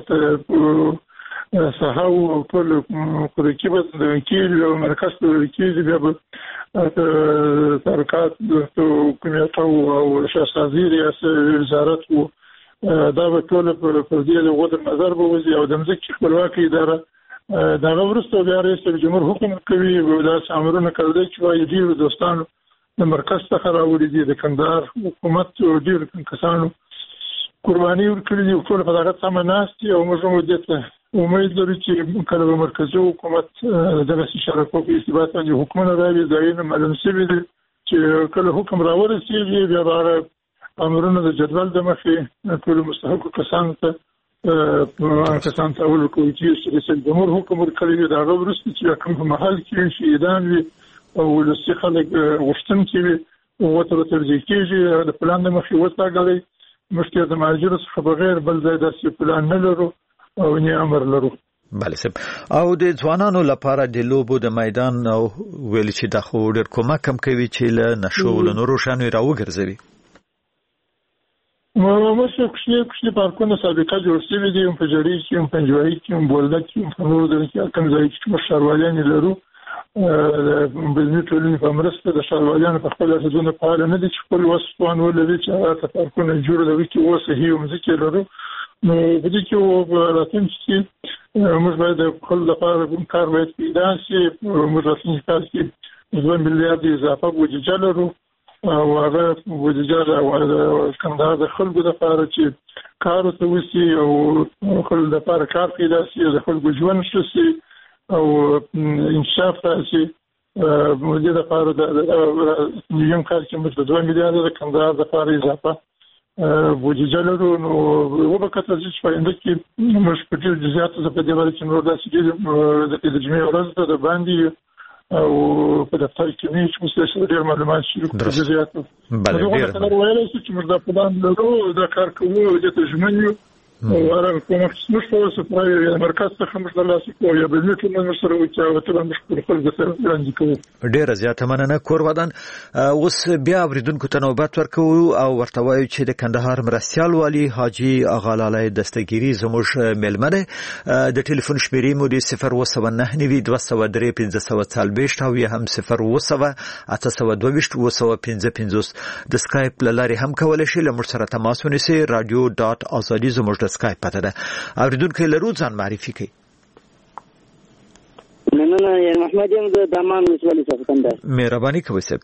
صحاو او ټول قرقیبه د وکیل او مرکز د وکیل بیا به سرکات د حکومت او شاسازي ریاست وزارت وو دا به ټول پر دې له غوډ نظر به وځي او د مځکې خپلواکي اداره دا ورسته بیا رئیس جمهور حکم کوي او دا امرونه کوي چې وايي دي دوستانو د مرکز څخه راوړي دي. د کندهار حکومت ډېر کسانو قرباني ورکړي دي، ټول په دغه سمه ناست دي او موږ هم دې ته امید لرو چې کله به مرکزي حکومت دغسې شرکو په ارتباط باندې حکمونه راوړي، ځایونه معلوم شوي دي چې کله حکم راورسېږي بیا به هغه امرونه د جدول د مخې ټولو مستحقو کسانو ته کسانو ته ورکوي چې رئیس جمهور حکم ورکړی وي، د هغه وروسته چې کوم په محل کې شهیدان وي او ولسي خلک غوښتونکي وي ورته ترجیح کېږي. د پلان د مخې وټاکلی مشکل د مهاجرو څخه بغیر بل ځای داسې پلان نه لرو او نه امر لرو. بله صاحب، او د ځوانانو لپاره د لوبو د میدان او ویل چې دا خو ډېر کومک هم کوي چې له نشو له نورو شیانو راوګرځوي. موږ کوچني کوچني پارکونه سابقه جوړ شوي دي، هم په جړۍ کې، هم په انجوایي کې، هم بولده کې، هم په نورو ځایونو کې کوم ځای چې موږ ښاروالان لرو. د بلني ټولنې په مرسته د ښاروالانو په خپل حدودونو فعال نه دي چې خپل وس توان ولري چې هغه پارکونه جوړ کړي چې اوس صحیح مځکې لرو. نو په دې کې راتلونکي کې موږ باید د خپل لپاره کوم کار باید پیدا شي. موږ راتلونکي کال کې دوه میلیارډ اضافه بودیجه لرو او هغه بودیجه د کندهار د خلکو لپاره چې کار ورته وشي او خلکو لپاره کار پیدا شي او د خلکو ژوند ښه شي او انکشاف راشي. د دې لپاره د نیم کال کې موږ د دوه میلیارډ د کندهار لپاره اضافه بودیجه لرو. نو وبکتل چې په انده کې موږ په ډېر جزئیاتو په دې باندې چې نور داسې ډېر د جمعې ورځ ته د باندې او په دفتر کې نه چې موږ ډېر معلومات شروع کړو جزئیاتو. بله ډېر ډېر ویلی شو چې موږ دا پلان لرو، دا کار کوو او دې ته ژمن یو او هغه کومه موږ په اوسه پرای مرکز څخه موږ ترلاسه کوو یا بل څه موږ سره وکړو او ته موږ خپل خلک سره وړاندې کوو. ډېره زیاته مننه کور ودان. اوس بیا اوریدونکو ته نوبت ورکوو او ورته وایو چې د کندهار مرستیال والي حاجي اغالالی دستګیري زموږ میلمه دی. د ټلیفون شمیرې مو د صفر اووه سوه نهه نوي دوه سوه درې پنځه سوه څلوېښت او یا هم صفر اووه سوه اته سوه دوه ویشت اووه سوه پنځه پنځوس. د سکایپ له لارې هم کولی شئ له موږ سره تماس ونیسئ. رادیو ډاټ ازادي زموږ د سکایپ پته ده. اوریدونکو لرو ځان معرفي کړئ. مننه، یعنی محمد یم د دامان ولسوالۍ څخه کندهار. مهرباني کوئ صاحب.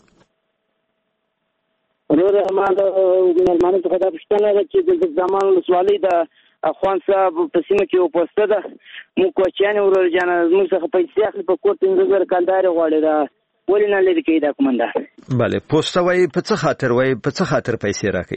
وروره ما د مېلمانه څخه دا پوښتنه ده چې د دامان ولسوالۍ د اخوان صاحب په سیمه کې یو پوسټه ده، موږ کوچیانې وروره جانه زموږ څخه پیسې اخلي په کور پنځه زره کلدارې غواړي، دا ولې نه لرې کوي دا قومندان؟ بله پوسټه وایي په څه خاطر وایي په څه خاطر پیسې راکوي؟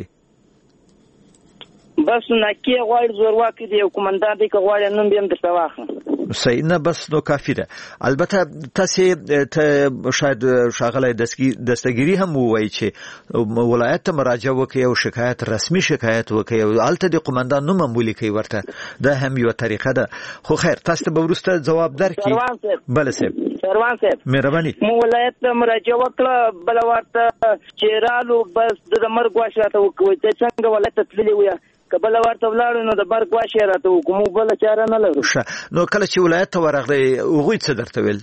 بس نکې غواړي زورواکي دی او قومندان دی که غواړي نوم به هم درته واخلم. صحیح نه بس نو کافي ده. البته تاسې ته شاید ښاغلی دستګیري هم ووایي چې ولایت ته مراجعه وکړي او شکایت رسمي شکایت وکړي او هلته د قومندان نوم هم ولیکئ ورته، دا هم یوه طریقه ده. خو خیر تاسو ته به وروسته ځواب درکړي. بله صاحب. سروان صاحب مهرباني. مو ولایت ته مراجعه وکړه، بله ورته چې رالو بس د مرګ ګواښ راته وکړي. ته څنګه ولایت ته تللي ویه که بله ورته ولاړو نو د برګ ګواښ یې راته وکړو، موږ بله چاره نه لرو. ښه نو کله چې ولایت ته ورغلی هغوی څه درته ویل؟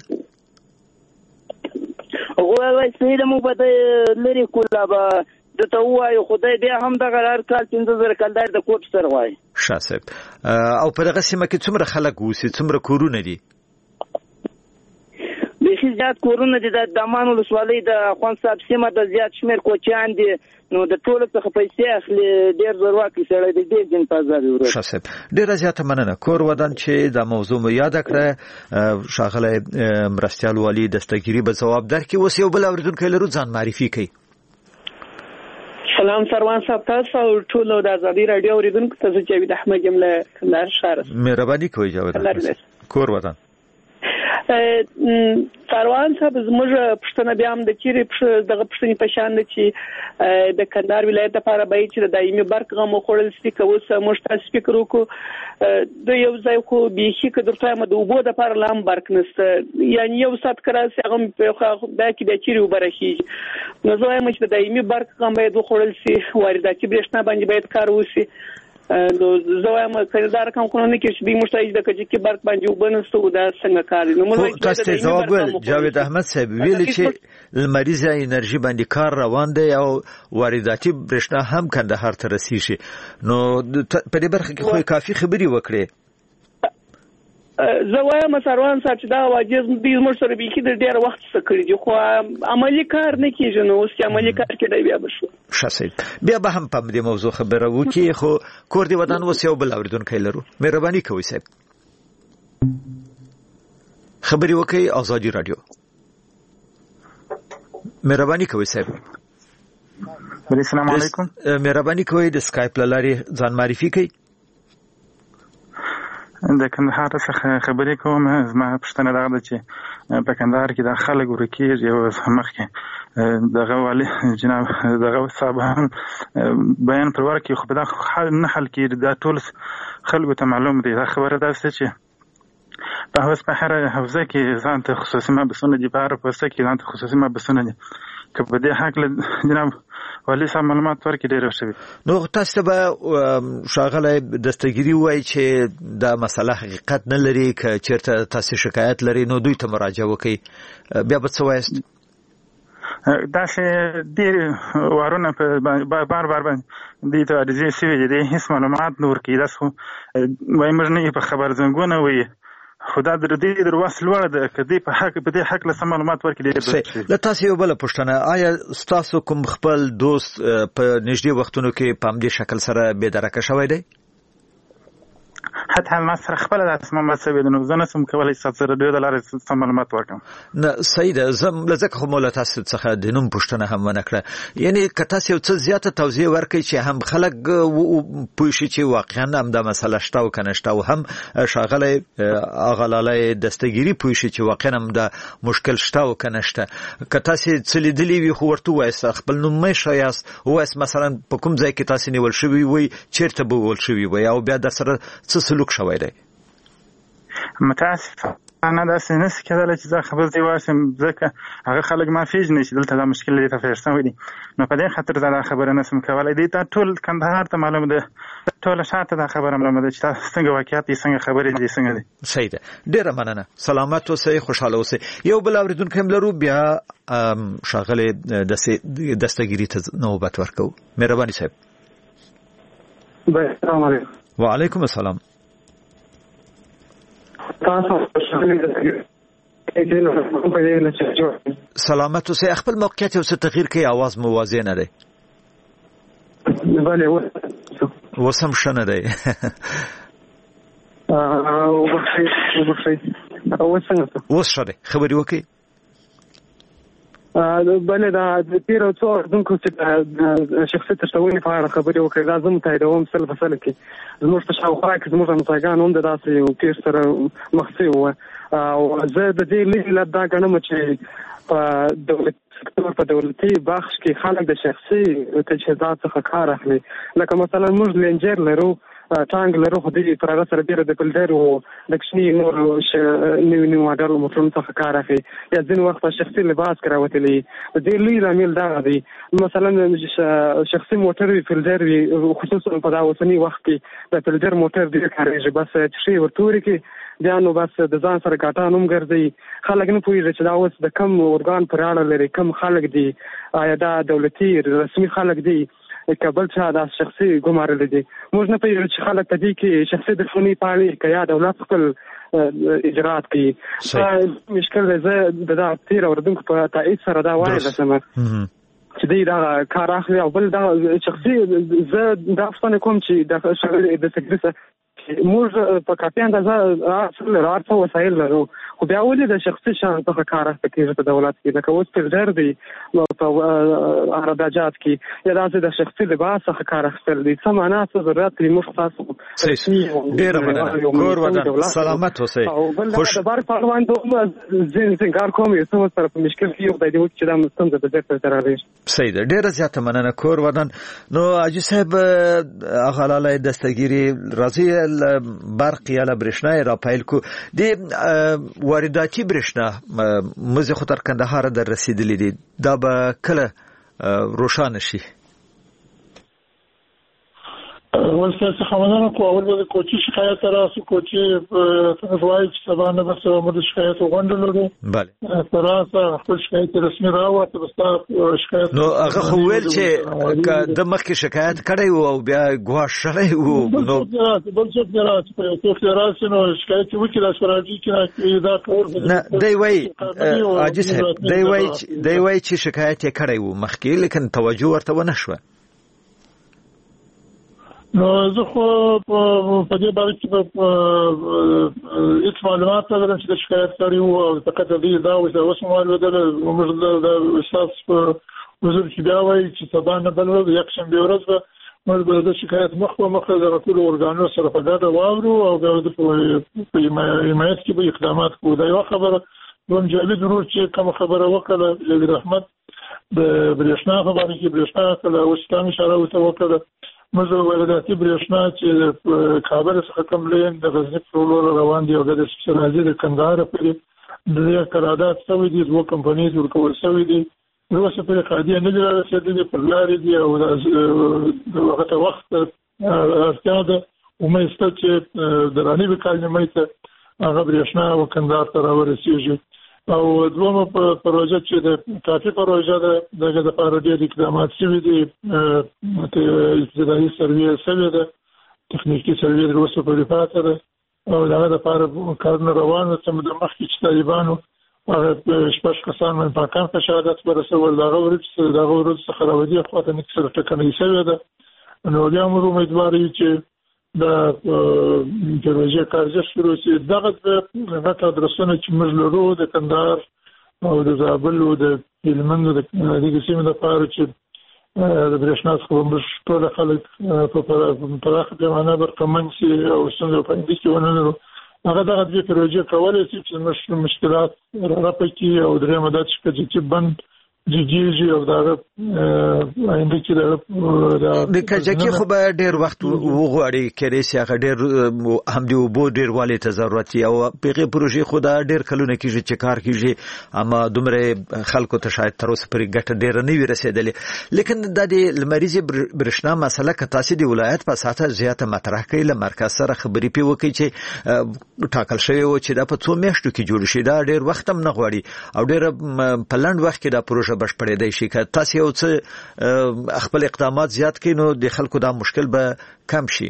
هغوی وایي صحیح ده موږ به د لرې کړو، لا به درته ووایو، خدای بیا هم دغه هر کال پنځه زره کلدار د کوټ سر غواړي. ښه صاحب. او په دغه سیمه کې څومره خلک اوسي، څومره کورونه دي؟ بیخي زیات کورونه دي. د دامان ولسوالۍ د اخوان صاحب سیمه د زیات شمېر کوچیان دي، نو د ټولو څخه پیسې اخلي. ډېر زورواکي سړی دی، ډېر دین پازار دی. ښه صاحب ډېره زیاته مننه کور ودان چې دا موضوع مو یاده کړه. ښاغلی مرستیال والي دستګیري به ځواب درکړي. اوس یو بل اورېدونکی لرو، ځان معرفي کوي. سلام سروان صاحب، تاسو او ټولو د ازادي راډیو اوریدونکو ته زه جاوید احمد یم له کندهار ښاره. مهرباني کوئ جاوید احمد. کور ودان. سروان صاحب زموږ پښتنه بیا هم د چیرې دغه پښتنې په شان ده چې د کندهار ولایت لپاره به چې د دایمي برق غم وخوړل شي. که اوس موږ تاسو فکر وکړو د یو ځای خو بیخي که درته وایم د اوبو دپاره لا هم برق نشته، یعنې یو ساعت که راسي هغه دا کې بیا چیرې اوبه رسېږي. نو زه وایم چې د دایمي برق غم باید وخوړل شي، وارداتي برېښنا باندې باید کار وشي. نو زه وایم که دا رقم خو نه کېږي چې دوی موږ ته د کجکي برق باندې اوبه نشته، دا څنګه کار دی؟ خو تاسو ته ځواب ویل جاوید احمد صاحب ویلي چې لمریزه انرژي باندې کار روان دی او وارداتي برېښنا هم کندهار ته رسېږي. نو په دې برخه کې خو کافي خبرې وکړې. زه وایم سروان صاحب چې دا واجب دي موږ سره به کې د ډیر وخت څخه کړی دي خو عملی کار نه کیږي نو اوس عملی کار کېدای بیا بشو شاسید بیا به هم په دې موضوع خبره وکړي خو کور دی ودان وس یو بل اوریدونکو لرو مهرباني کوئ صاحب خبري وکي آزادی رادیو مهرباني کوئ صاحب السلام علیکم مهرباني کوئ د اسکایپ لاري ځان معرفي کړئ د کندهار څخه خبرې کوم زما پښتنه دا ده چې په کندهار کې د خلک ورکیږي او مخکې دغه والی جناب دغه صاحب هم بیان پر ورکړي خو په دا حال نه حل کېږي دا ټول خلکو ته معلوم دی دا خبره داسې چې په هوس په هر حوزه کې ځان ته خصوصي مبحثونه دي په هر پوسټ کې ځان ته خصوصي مبحثونه دي که په دې حق جناب والی صاحب معلومات ورکړي ډېر شوي نو تاسو به شاغله دستګيري وای چې دا مسله حقیقت نه لري که چیرته تاسو شکایت لري نو دوی ته مراجعه وکړي بیا به څه وایست دا چې ډېر وارونه په بار بار باندې دې ته د سوي دي هیڅ معلومات نور کې داسو وای موږ نه په خبر زنګونه وي خدا در دې در وصل وړه د کدی په حق په دې حق له معلومات ورکړي له تاسو یو بل پوښتنه آیا تاسو کوم خپل دوست په نږدې وختونو کې په همدې شکل سره بې درکه شوی دی حتی ما سره خپل د اسمه مسوي د نو زنه سم کولای سره ډېر دلاره سم معلومات ورکم نه سید زم لزک خو مولا تاسو څخه د نوم پوښتنه هم ونکړه یعنی که تاسو یو څه زیاته توضیح ورکړئ چې هم خلک پوه شي چې واقعا هم دا مسله شته او کنه شته او هم شاغله اغلاله دستګيري پوه شي چې واقعا هم دا مشکل شته او کنه شته که تاسو څه لیدلی وي خو ورته وایي خپل نوم مې شایست وایي مثلا په کوم ځای کې تاسو نیول شوی وي چیرته به ول شوی وي او بیا د سره څه سلوک شوی دی متاسف انا دا سنس کېدل چې دا خبر دی واسم ځکه هغه خلک ما فیج نشي دلته دا مشکل دی تاسو وي نو په دې خاطر دا خبره نسم کولای دی ته ټول کندهار ته معلوم ده ټول شاته دا خبره معلومه ده چې تاسو څنګه واقعیت یې څنګه خبرې دي څنګه دي صحیح ده ډیره مننه سلامت اوسئ خوشاله اوسئ یو بل اوریدونکو هم لرو بیا شاغله دستګيري ته نوبت ورکو مهرباني صاحب السلام علیکم وعلیکم السلام سلامت اوسئ خپل موقعیت او څه تغییر کوي आवाज موازی نه دی بله وسم شنه دی او بخیر او بخیر او څنګه وس شری خبري وکي بله دا د تیر او څو دونکو چې شخصي تشوینې په اړه خبرې وکړې لازم ته دوم سل په سل کې زموږ په شاوخوا کې زموږ همسایګان هم د داسې یو کیس سره مخ شوي وو او زه د دې لیدل دا ګڼم چې په دولت سکتور په دولتي بخش کې خلک د شخصي تجهیزات څخه کار اخلي لکه مثلا موږ لینجر لرو ټانګ لرو خو دې پر هغه سره ډېر د بلډر او د کشنی نور نیو نیو ماډل موټرونو څخه کار اخلي یا ځینې وخت په شخصي لباس کې راوتلی د دې لوی لامل دا دی مثلا شخصي موټر وي فلډر وي خصوصا په دا اوسني وخت کې د فلډر موټر ډېر کارېږي بس چې شی ورتوري کې بیا نو بس د ځان سره ګاټان هم ګرځي خلک نه پوهېږي چې دا اوس د کم ارګان پر اړه لري کم خلک دي آیا دا دولتي رسمي خلک دي کابل چا دا شخصي ګمارل دي موږ نه پوهېږو چې خلک په دې کې شخصي دښمني پالي که یا دولت خپل اجرات کوي مشکل دی زه د دا تېر اورېدونکو په تایید سره دا وایم چې دوی دا کار اخلي او بل دا شخصي زه دا پوښتنه کوم چې د دستګيري موږ په کافي اندازه اصل راځو وسایل لرو خو بیا ولې د شخصي شان څخه کار اخته کېږي په دولت کې لکه اوس فلډر دی په عرباجات کې یا داسې د شخصي لباس څخه کار اخیستل دي څه معنا څه ضرورت لري موږ تاسو ډېره مننه کور ودان سلامت اوسئ خوش د بار په اړوند زین زنګار کوم یو څه سره په مشکل کې یو د دې چې دا مستند د دې تر راځي صحیح ده ډېره زیاته مننه کور ودان نو اجي صاحب اغلاله دستګيري راځي برق یا برېښنا را پایل کو د وارداتي برېښنا مزه خطر کندهار در رسیدلې دي دا به کله روشان شي ولڅ خمنانه کو اول به کوچی شکایت راسو کوچی تنوای چې سبا نه بس مو شکایت وغوندلو bale تراسه خپل شکایت رسمي راوته بس شکایت نو هغه خو ویل چې د مخکې شکایت کړی وو او بیا ګواښ شوی وو نو بل څه درات په توګه راځي نو شکایت وکړه سراجي چې دا کور نه دی وای عاجز دی وای دی وای چې شکایت یې کړی وو مخکې لیکن توجه ورته ونه شو نو زه خو په دې باندې چې هیڅ معلومات نه لرم چې شکایت کړی وو او فقط دې دا و چې اوس مو ولودل موږ د اساس په وزیر کې دا وایي چې سبا نه بل ورځ یک شنبه ورځ به موږ د شکایت مخ په مخ د ټول اورګانو سره په ګډه واورو او د په حمایت کې به اقدامات کوو دا یو خبره دوم جاوید ورور چې کوم خبره وکړه جاوید احمد د برېښنا په اړه کې برېښنا کله وستان اشاره وکړه مزه ولادتي برېښنا چې کابل څخه کوم لین د غزنی په لور روان دي او د سپېڅلي د کندهار په د قرارداد سوي دي دوه کمپنۍ جوړ کول سوي دي نو څه په قاضي نه لري چې د پر لارې دي او د وخت وخت ارتیاده ومې ست چې دراني وکړنه مې ته هغه برېښنا او کندهار ته راورسیږي او دومره په پروژه چې د کافي پروژه ده دغه د لپاره ډېر اقدامات شوي دي ته ابتدایي سروې شوې ده تخنیکی سروې د اوسه په پاتې ده او دغه د لپاره کارونه روان دي چې د مخکې چې طالبانو هغه شپږ کسان من پاکستان په شهادت ورسول دغه ورځ دغه ورځ څخه راوځي خو ته نکسر ټکنۍ شوې ده نو بیا موږ امیدوار یو چې د پروژه کارځ شروع شي دغه د غټ ادرسونه چې موږ لرو د کندهار او د زابل او د هلمند د دغه سیمې لپاره چې د برېښنا څخه موږ ټول خلک په پراخه پیمانه برخمن شي او څنګه په دې کې ونه لرو هغه دغه د پروژه کولای شي چې موږ مشکلات راپکې او درې مدت چې بند جیجی او دا آینده کې دا د کجکی خو به ډیر وخت وغواړي کړي چې هغه ډیر هم دی وبو ډیر والی ته ضرورت او پیغه پروژې خو دا ډیر کلونه کېږي چې کار کېږي اما دومره خلکو ته شاید تر اوسه پرې ګټه ډیر نه وي رسیدلې لیکن د دې لمریزي برښنا مسله که تاسو د ولایت په ساته زیاته مطرح کړئ له مرکز سره خبرې پی وکړي چې ټاکل شوی و چې دا په څو میاشتو کې جوړ شي دا ډیر وخت هم نه غواړي او ډیر په لنډ وخت کې دا پروژه بشپړې دی شي که تاسو یو څه خپل اقدامات زیات کړئ نو د خلکو دا مشکل به کم شي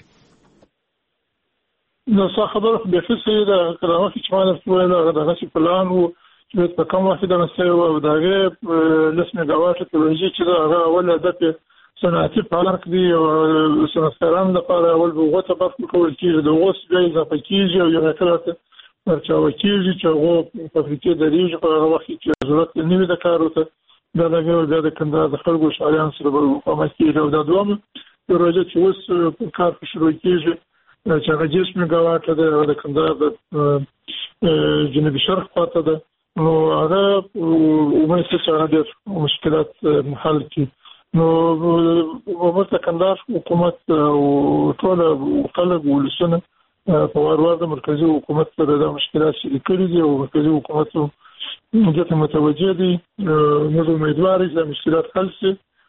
نو څه خبره به څه دا کلمه چې ما درته ویل دا چې پلان وو چې په کوم وخت دا مسله و داغه لسمه غواړي پروژې چې دا اوله د صنعتي پارک دی او صنعتکاران لپاره اول بغوته برخه کول کېږي د اوس ځای اضافه کېږي او یو کړه ورچاو کېږي چې هغه په فکر درېږي په هغه وخت کې ضرورت نه وي د کارو ته دا لګول د کندهار د خلکو شاریان سره مقاومت کېږي او دا دوه پروژه چې اوس کار شروع کېږي چې هغه جسم غواړي د کندهار د جنوبي شرق خواته ده نو هغه ومه څه د مشکلات حل کړي نو ومه کندهار حکومت او ټول خلک ولسنه په وروار د مرکزی حکومت سره د مشکلات شي کړي دي او مرکزی حکومت دغه متوجه دي نو امیدوار دي چې مشکلات حل شي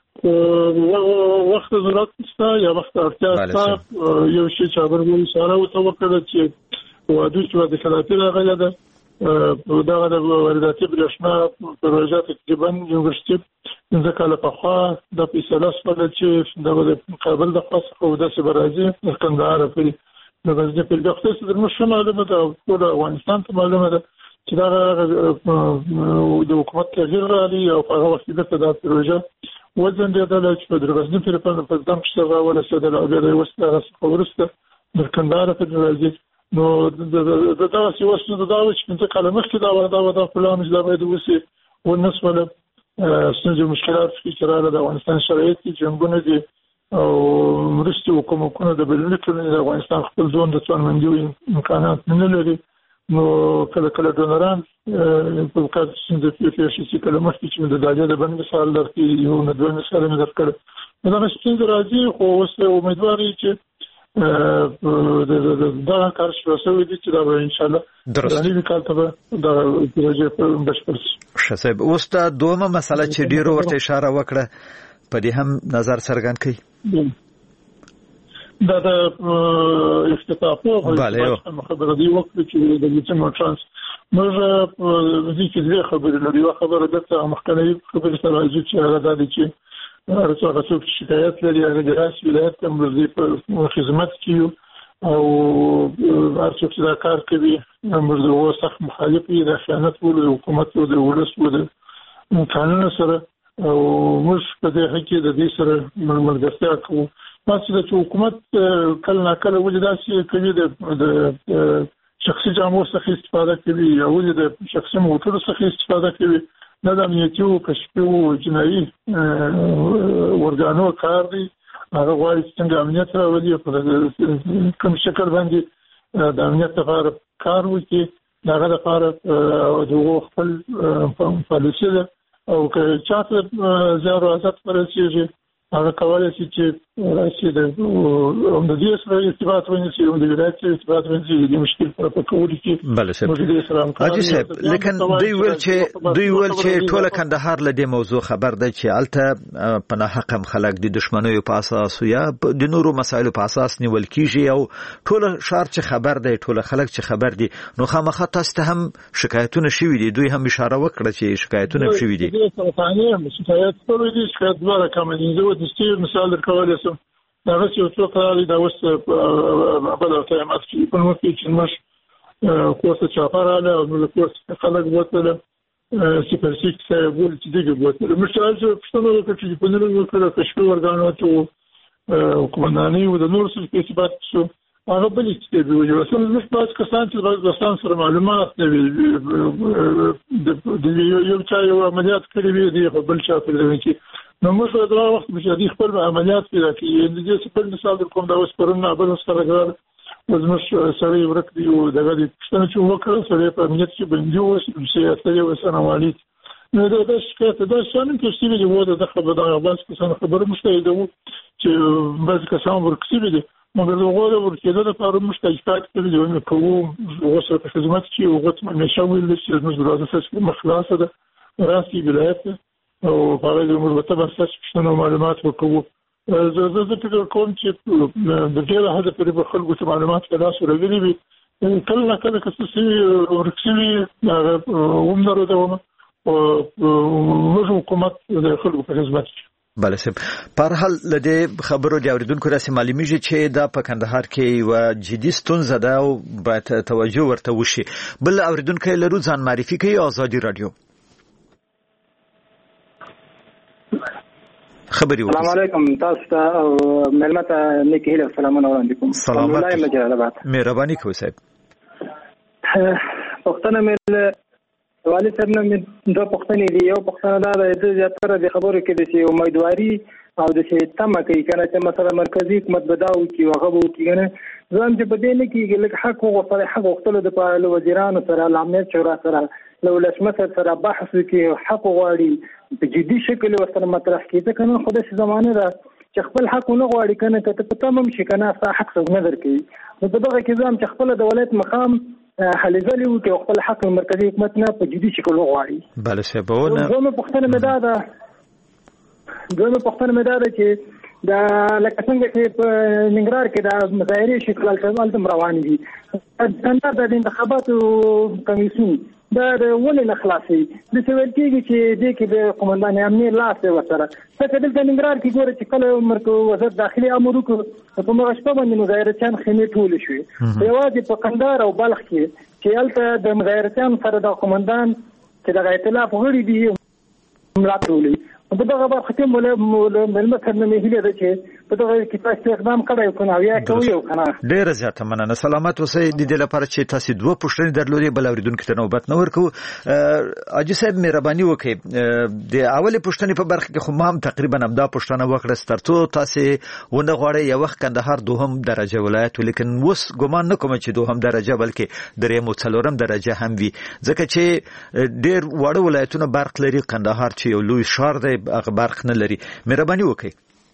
وخت ضرورت شته یا وخت اړتیا شته یو شی چې خبرونه سره وتوکل چې وادي چې د خلافي راغله ده دغه د وارداتي برېښنا پروژه تقریبا یونیورسيټي ځکه له پخوا د فیصله سره چې د کابل د خاص او د سبرازي د کندهار په د غزنی په دغه څه د مشر معلومه ده او ټول افغانستان ته معلومه ده چې دا د حکومت تغییر راغلی او په هغه وخت کې د پروژه وزن دی د چې د غزنی په په دم څخه ولا څه د اوبه د وسته ورسته د کندهار په راځي نو د دا چې وسته د داوچ په کلمه کې دا ودا ودا پلان چې باید وسی ونسوله څنګه مشکلات چې راغله د افغانستان شرایط چې جنګونه دي او مرستي حکومتونه د بلنې ټولنې د افغانستان خپل ځون د څومره امکانات نه لري نو کله کله ډونران په کار چې د پی پی سی کله مخکې چې د داجه د بند مثال درکې یو نه دوه مثال مې درکړ دا څنګه راځي خو اوس امیدوار یم چې دا کار شروع شوی دی چې دا ان شاء الله درنی وکړه دا پروژه په بشپړ شي شسب اوس ته دومره مسله چې ډیرو ورته اشاره وکړه په دې هم نظر څرګند کړي دا د افتتاح په خبره دی وخت چې د لیټن ترانس موږ د دې کې خبرې لري یو خبره ده مخکنی خبرې سره راځي چې هغه د چې هرڅه څوک شکایت لري هغه د راس ولایت کوم په خدمت کې او هرڅوک چې دا کار کوي موږ د وو سخت مخالف یو د خیانت ولې حکومت او د ولس ولې قانون سره او موږ په دې حق د دې سره ملګرتیا کوو تاسو د حکومت کله نه کله ولې داسې کوي د شخصي جامو څخه استفاده کوي او د شخصي موټرو څخه استفاده کوي دا د امنیتي او کشفي او جنایي ورګانو کار دی هغه غواړي چې څنګه امنیت راولي په کوم شکل باندې د امنیت لپاره کار وکړي دا غواړي لپاره د خپل پالیسي او که چاته زیار آزاد پرسیږي هغه کولای شي چې راشي د د دې سره ارتباط ونیسي او د ولایت سره ارتباط ونیسي د مشکل پر پکول کې بله صاحب حاجی صاحب لیکن دوی ول چې دوی ول چې ټول کندهار له دې موضوع خبر ده چې الته پناه حق خلک د دشمنیو په اساس یا د نورو مسایلو په اساس نیول کیږي او ټول شهر چې خبر ده ټول خلک چې خبر دي نو خامخا تاسو ته هم شکایتونه شوي دي دوی هم اشاره وکړه چې شکایتونه شوي دي شکایت شوي دي شکایت دوه کوم دي ستیر مثال درکولای شم دا چې یو څوک راځي دا اوس په بل ځای ما چې په نو کې چې مش کوڅه چاپاراله او نو کوڅه خلک وته چې پر سیټ څه ول چې دیګ وته مش راځي په څه نو کې په نو کې کشف ورغانو ته کومنداني او د نور څه کې ثبات شو هغه بل چې دی یو څه مش پاس کسان چې راځي سره معلومات دی د یو چا یو عملیات کړی دی په بل چا په دې کې نو موږ دا وخت چې خپل عملیات پیدا کړي د دې څخه مثال کوم دا اوس پرونه بل سره غواړم زموږ سره ورک دی او دغه د پښتنو چې وکړه سره په امنیت کې باندې اوس چې اصلي وسنه والي نو دا د شکایت د شانن کې چې دی وو د خبره د غواړم چې خبره مشته دی چې بعض کسان ورکسي دي مګر دا غواړم ورکېده د پاره مشتاقات کړي دی نو کوم اوسه په خدمت کې او غوښتنه نشه ویل چې موږ درازه مخلاصه ده راسي ولایت او په اړه د مربوطه بحث شنو معلومات ورکوو زه زه فکر کوم چې د دې له هدف لري خلکو ته معلومات په لاس ورغلي وي کله نه کله که څه ورکسي هغه ومنره ده او موږ حکومت د خلکو په خدمت کې بله صاحب په هر حال لدې خبرو د اوریدونکو راسي معلومیږي چې دا په کندهار کې یو جدي ستونزه ده او باید توجه ورته وشي بل اوریدونکو لرو ځان معرفي کوي آزادي رادیو خبري وکړه السلام علیکم تاسو ته او ملمت نیک هیله سلامونه وړاندې کوم سلامات الله جل جلاله مهرباني کوي صاحب پښتنه مل والد صاحب نن د پښتنې دی یو پښتنه دا د زیاتره د خبرو کې د امیدواري او د تمه کوي کنه چې مثلا مرکزی حکومت بداو کی هغه وو کیږي ځان چې بده نه کیږي لکه حق او صالح حق وختلو د پاره وزیرانو سره لامنیت شورا سره لو لسمه سره بحث کې حق غواړي په جدي شکل ورته مطرح کیږي کنه خو د زمانه دا چې خپل حق نه غواړي کنه ته په تمام شي کنه صح حق څه نظر کوي نو دغه کې ځم چې خپل د ولایت مقام حلزلی وو کې خپل حق مرکزی حکومت نه په جدي شکل غواړي بله سبونه زموږ پښتنه مدا ده زموږ پښتنه مدا ده چې دا لکه څنګه چې په ننګرهار کې دا مظاهرې شکل کول روان دي څنګه د انتخاباتو کمیسیون دا ولې نه خلاصي د څه کېږي چې د کې د قومندان امنیت لاس وسره څنګه د ننګرهار کې ګوره چې کله مرکو وزارت داخلي امر وکړ په مغشپه باندې مظاهرچان خېمې ټول شوې یوازې په قندهار او بلخ کې چې البته د مظاهرچان سره د قومندان چې د ائتلاف غړي دي ملاتړي په دغه برخه کې مولا ملمت نه هیله ده چې په دغه کې تاسو اقدام کړی کنه یا کوي او کنه ډیر زیاته مننه سلامت اوسئ د دې لپاره چې تاسو دوه پوښتنې درلودې بل اوریدونکو ته نوبت نه ورکو اجي صاحب مهرباني وکړئ د اولې پوښتنې په برخه کې خو ما هم تقریبا همدا پوښتنه وکړه سترته تاسو ونه غواړئ یو وخت کندهار دوهم درجه ولایت ولیکن اوس ګمان نه کوم چې دوهم درجه بلکې دریم او څلورم درجه هم وي ځکه چې ډیر وړ ولایتونه برق لري کندهار چې یو لوی ښار دی هغه برق نه لري مهرباني وکړئ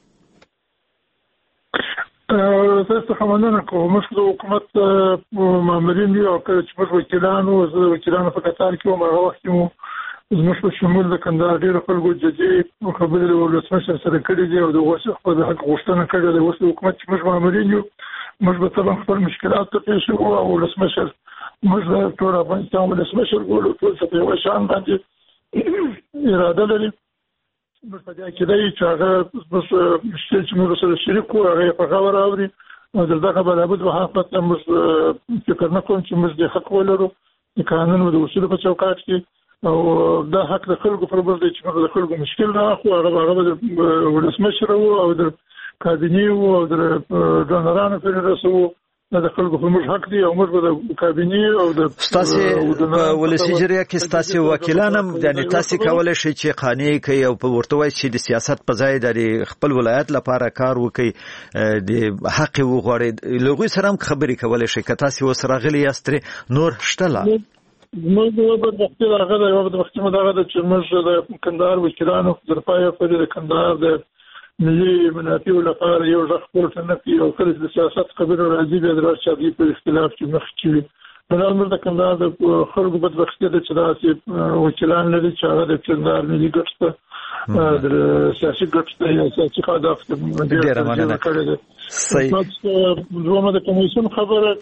تاسو خبرونه کوم چې حکومت مامورین دي او چې موږ وکیلانو او وکیلانو په کتار کې موږ وخت مو زموږ په شمول د کندهار ډېر خلکو جدي خبرې د ولسمشر سره کړې دي او د اوس خپل حق غوښتنه کړې ده. اوس حکومت چې موږ مامورین یو موږ به طبعا خپل مشکلات ته پیښ وو او ولسمشر موږ د ټول افغانستان ولسمشر ګورو ټول څه په یو شان باندې اراده لري. موږ په دې کې دی چې هغه بس مشکل چې موږ سره شریک وو هغه په خبره اوري او دغه به لابد وه حق موږ فکر نه کوم چې موږ د حق ولرو د قانون او د اصولو په چوکاټ کې او دا حق د خلکو پر بل دی چې موږ د خلکو مشکل نه اخلو. هغه هغه د ولسمشر او د کابینې او د ډونرانو پرې رسوو د خلکو په موږ حق دی او موږ به د کابینې او د ستاسو په ولسی جریه کې ستاسو وکیلان هم یعنی تاسو کولای شئ چې قانوني کوي او په ورته وایي چې د سیاست په ځای د خپل ولایت لپاره کار وکړي د حق وغواړي لغوي سره هم خبرې کولای شئ که تاسو وسره غلي یاستري نور شته لا موږ یو بل وخت راغله یو بل وخت مو دغه چې موږ د کندهار وکیلانو در پای په د کندهار د ملي منافع لپاره یو ځخ پورته نه کوي او کله د سیاست خبرو راځي به درشه دی په اختلاف کې مخ کیږي. بلال موږ د کندهار د خلکو بدبختي ده چې داسې وکیلان لري چې هغه د کندهار ملي ګټ ته د سیاسي ګټ ته یا سیاسي هدف ته ډېره مننه کړې ده. صحیح دومره د کمیسیون خبره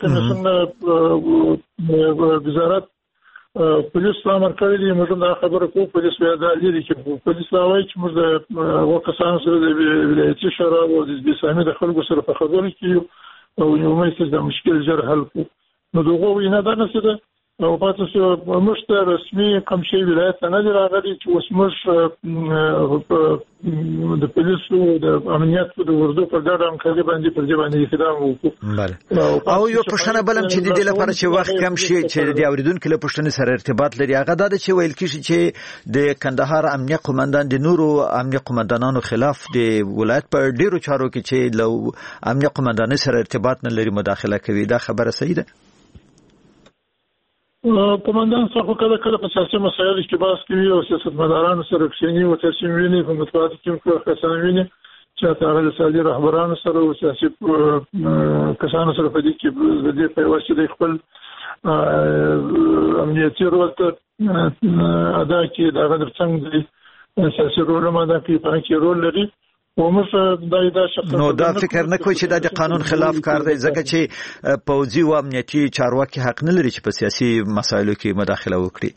کمیسیون وزارت پولیس امر کړی دی. موږ دا خبره کوو پولیس بیا دا لري چې پولیس وايي چې موږ د وکاسان سره د ولایتي شورا او د اسلامي د خلکو سره په خبرو کې او یو مې د مشکل جر حل کو نو دغه وینا دا نه ده او پاتې موږ ته رسمي کوم شی ولایت نه دی راغلی چې اوس موږ د پولیس او د امنیت د وردو په ګډه همکاري باندې پر ځای باندې اقدام وکړو. او یو پښتنه بلم چې د دې لپاره چې وخت کم شي چې د اوریدونکو له پښتنې سره ارتباط لري هغه دا چې ویل کیږي چې د کندهار امنیت قومندان د نورو امنیت قومندانانو خلاف د ولایت په ډیرو چارو کې چې لو امنیت قومندان سره ارتباط نه لري مداخله کوي. دا خبره صحیح ده؟ قومندان څخه کله کله په سیاسي مسایلو کې بحث کوي او سیاستمدارانو سره کښیني او تصمیم ویني په مطبوعاتو کې کسان ویني چې هغه سیاسي رهبرانو سره او سیاسي کسانو سره په دې کې د دې په واسطه خپل امنیتي رول ته ادا کوي. دا غوډر څنګه دی سیاسي رول هم ادا کوي په کې رول لري. نو دا فکر نه کوي چې دا د قانون خلاف کار دی ځکه چې پوځي او امنیتي چارواکي حق نه لري چې په سیاسي مسایلو کې مداخله وکړي؟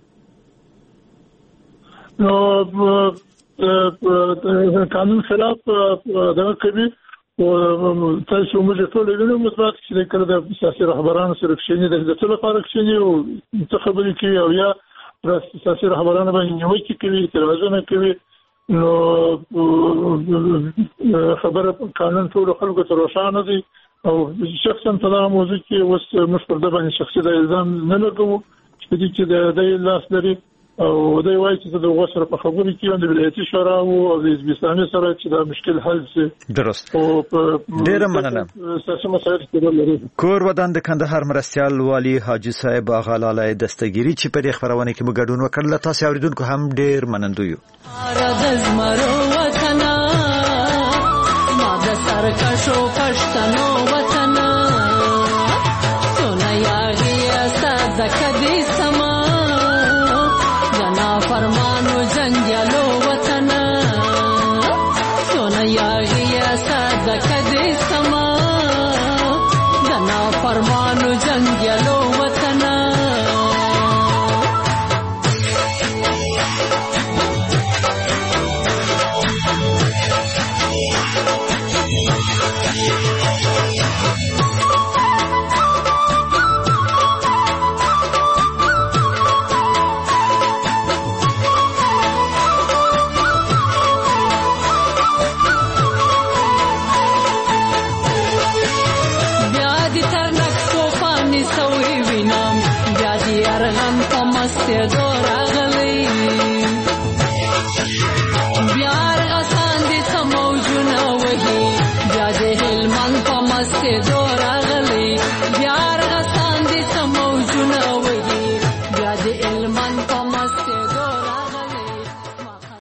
نو قانون خلاف دا کوي او تاسو موږ ټول وینو مطلب چې کله د سیاسي رهبرانو سره کښیني د ټول لپاره کښیني او انتخابي کوي او یا سیاسي رهبرانو باندې نیوکه کوي تلویزیون کوي نو خبره قانون ټول خلکو ته روښانه دي او شخصا په دا موضوع کې اوس موږ پر د باندې شخصي د الزام نه لګو چې دې چې د لاس لري او دوی وایي چې د وسره په خبرو کې د ولایتي شورا او د اسلامي سره چې دا مشکل حل شي. درست. ډېر مننه. سیاسي مسایل کې لري. کور ودان د کندهار مرستيال والی حاجی صاحب اغا لاله دستګيري چې په دې خبرونه کې مګډون وکړل تاسو اوریدونکو هم ډېر منندوی یو. راز مرو وطن ما د سر کا شو پښتنو وطن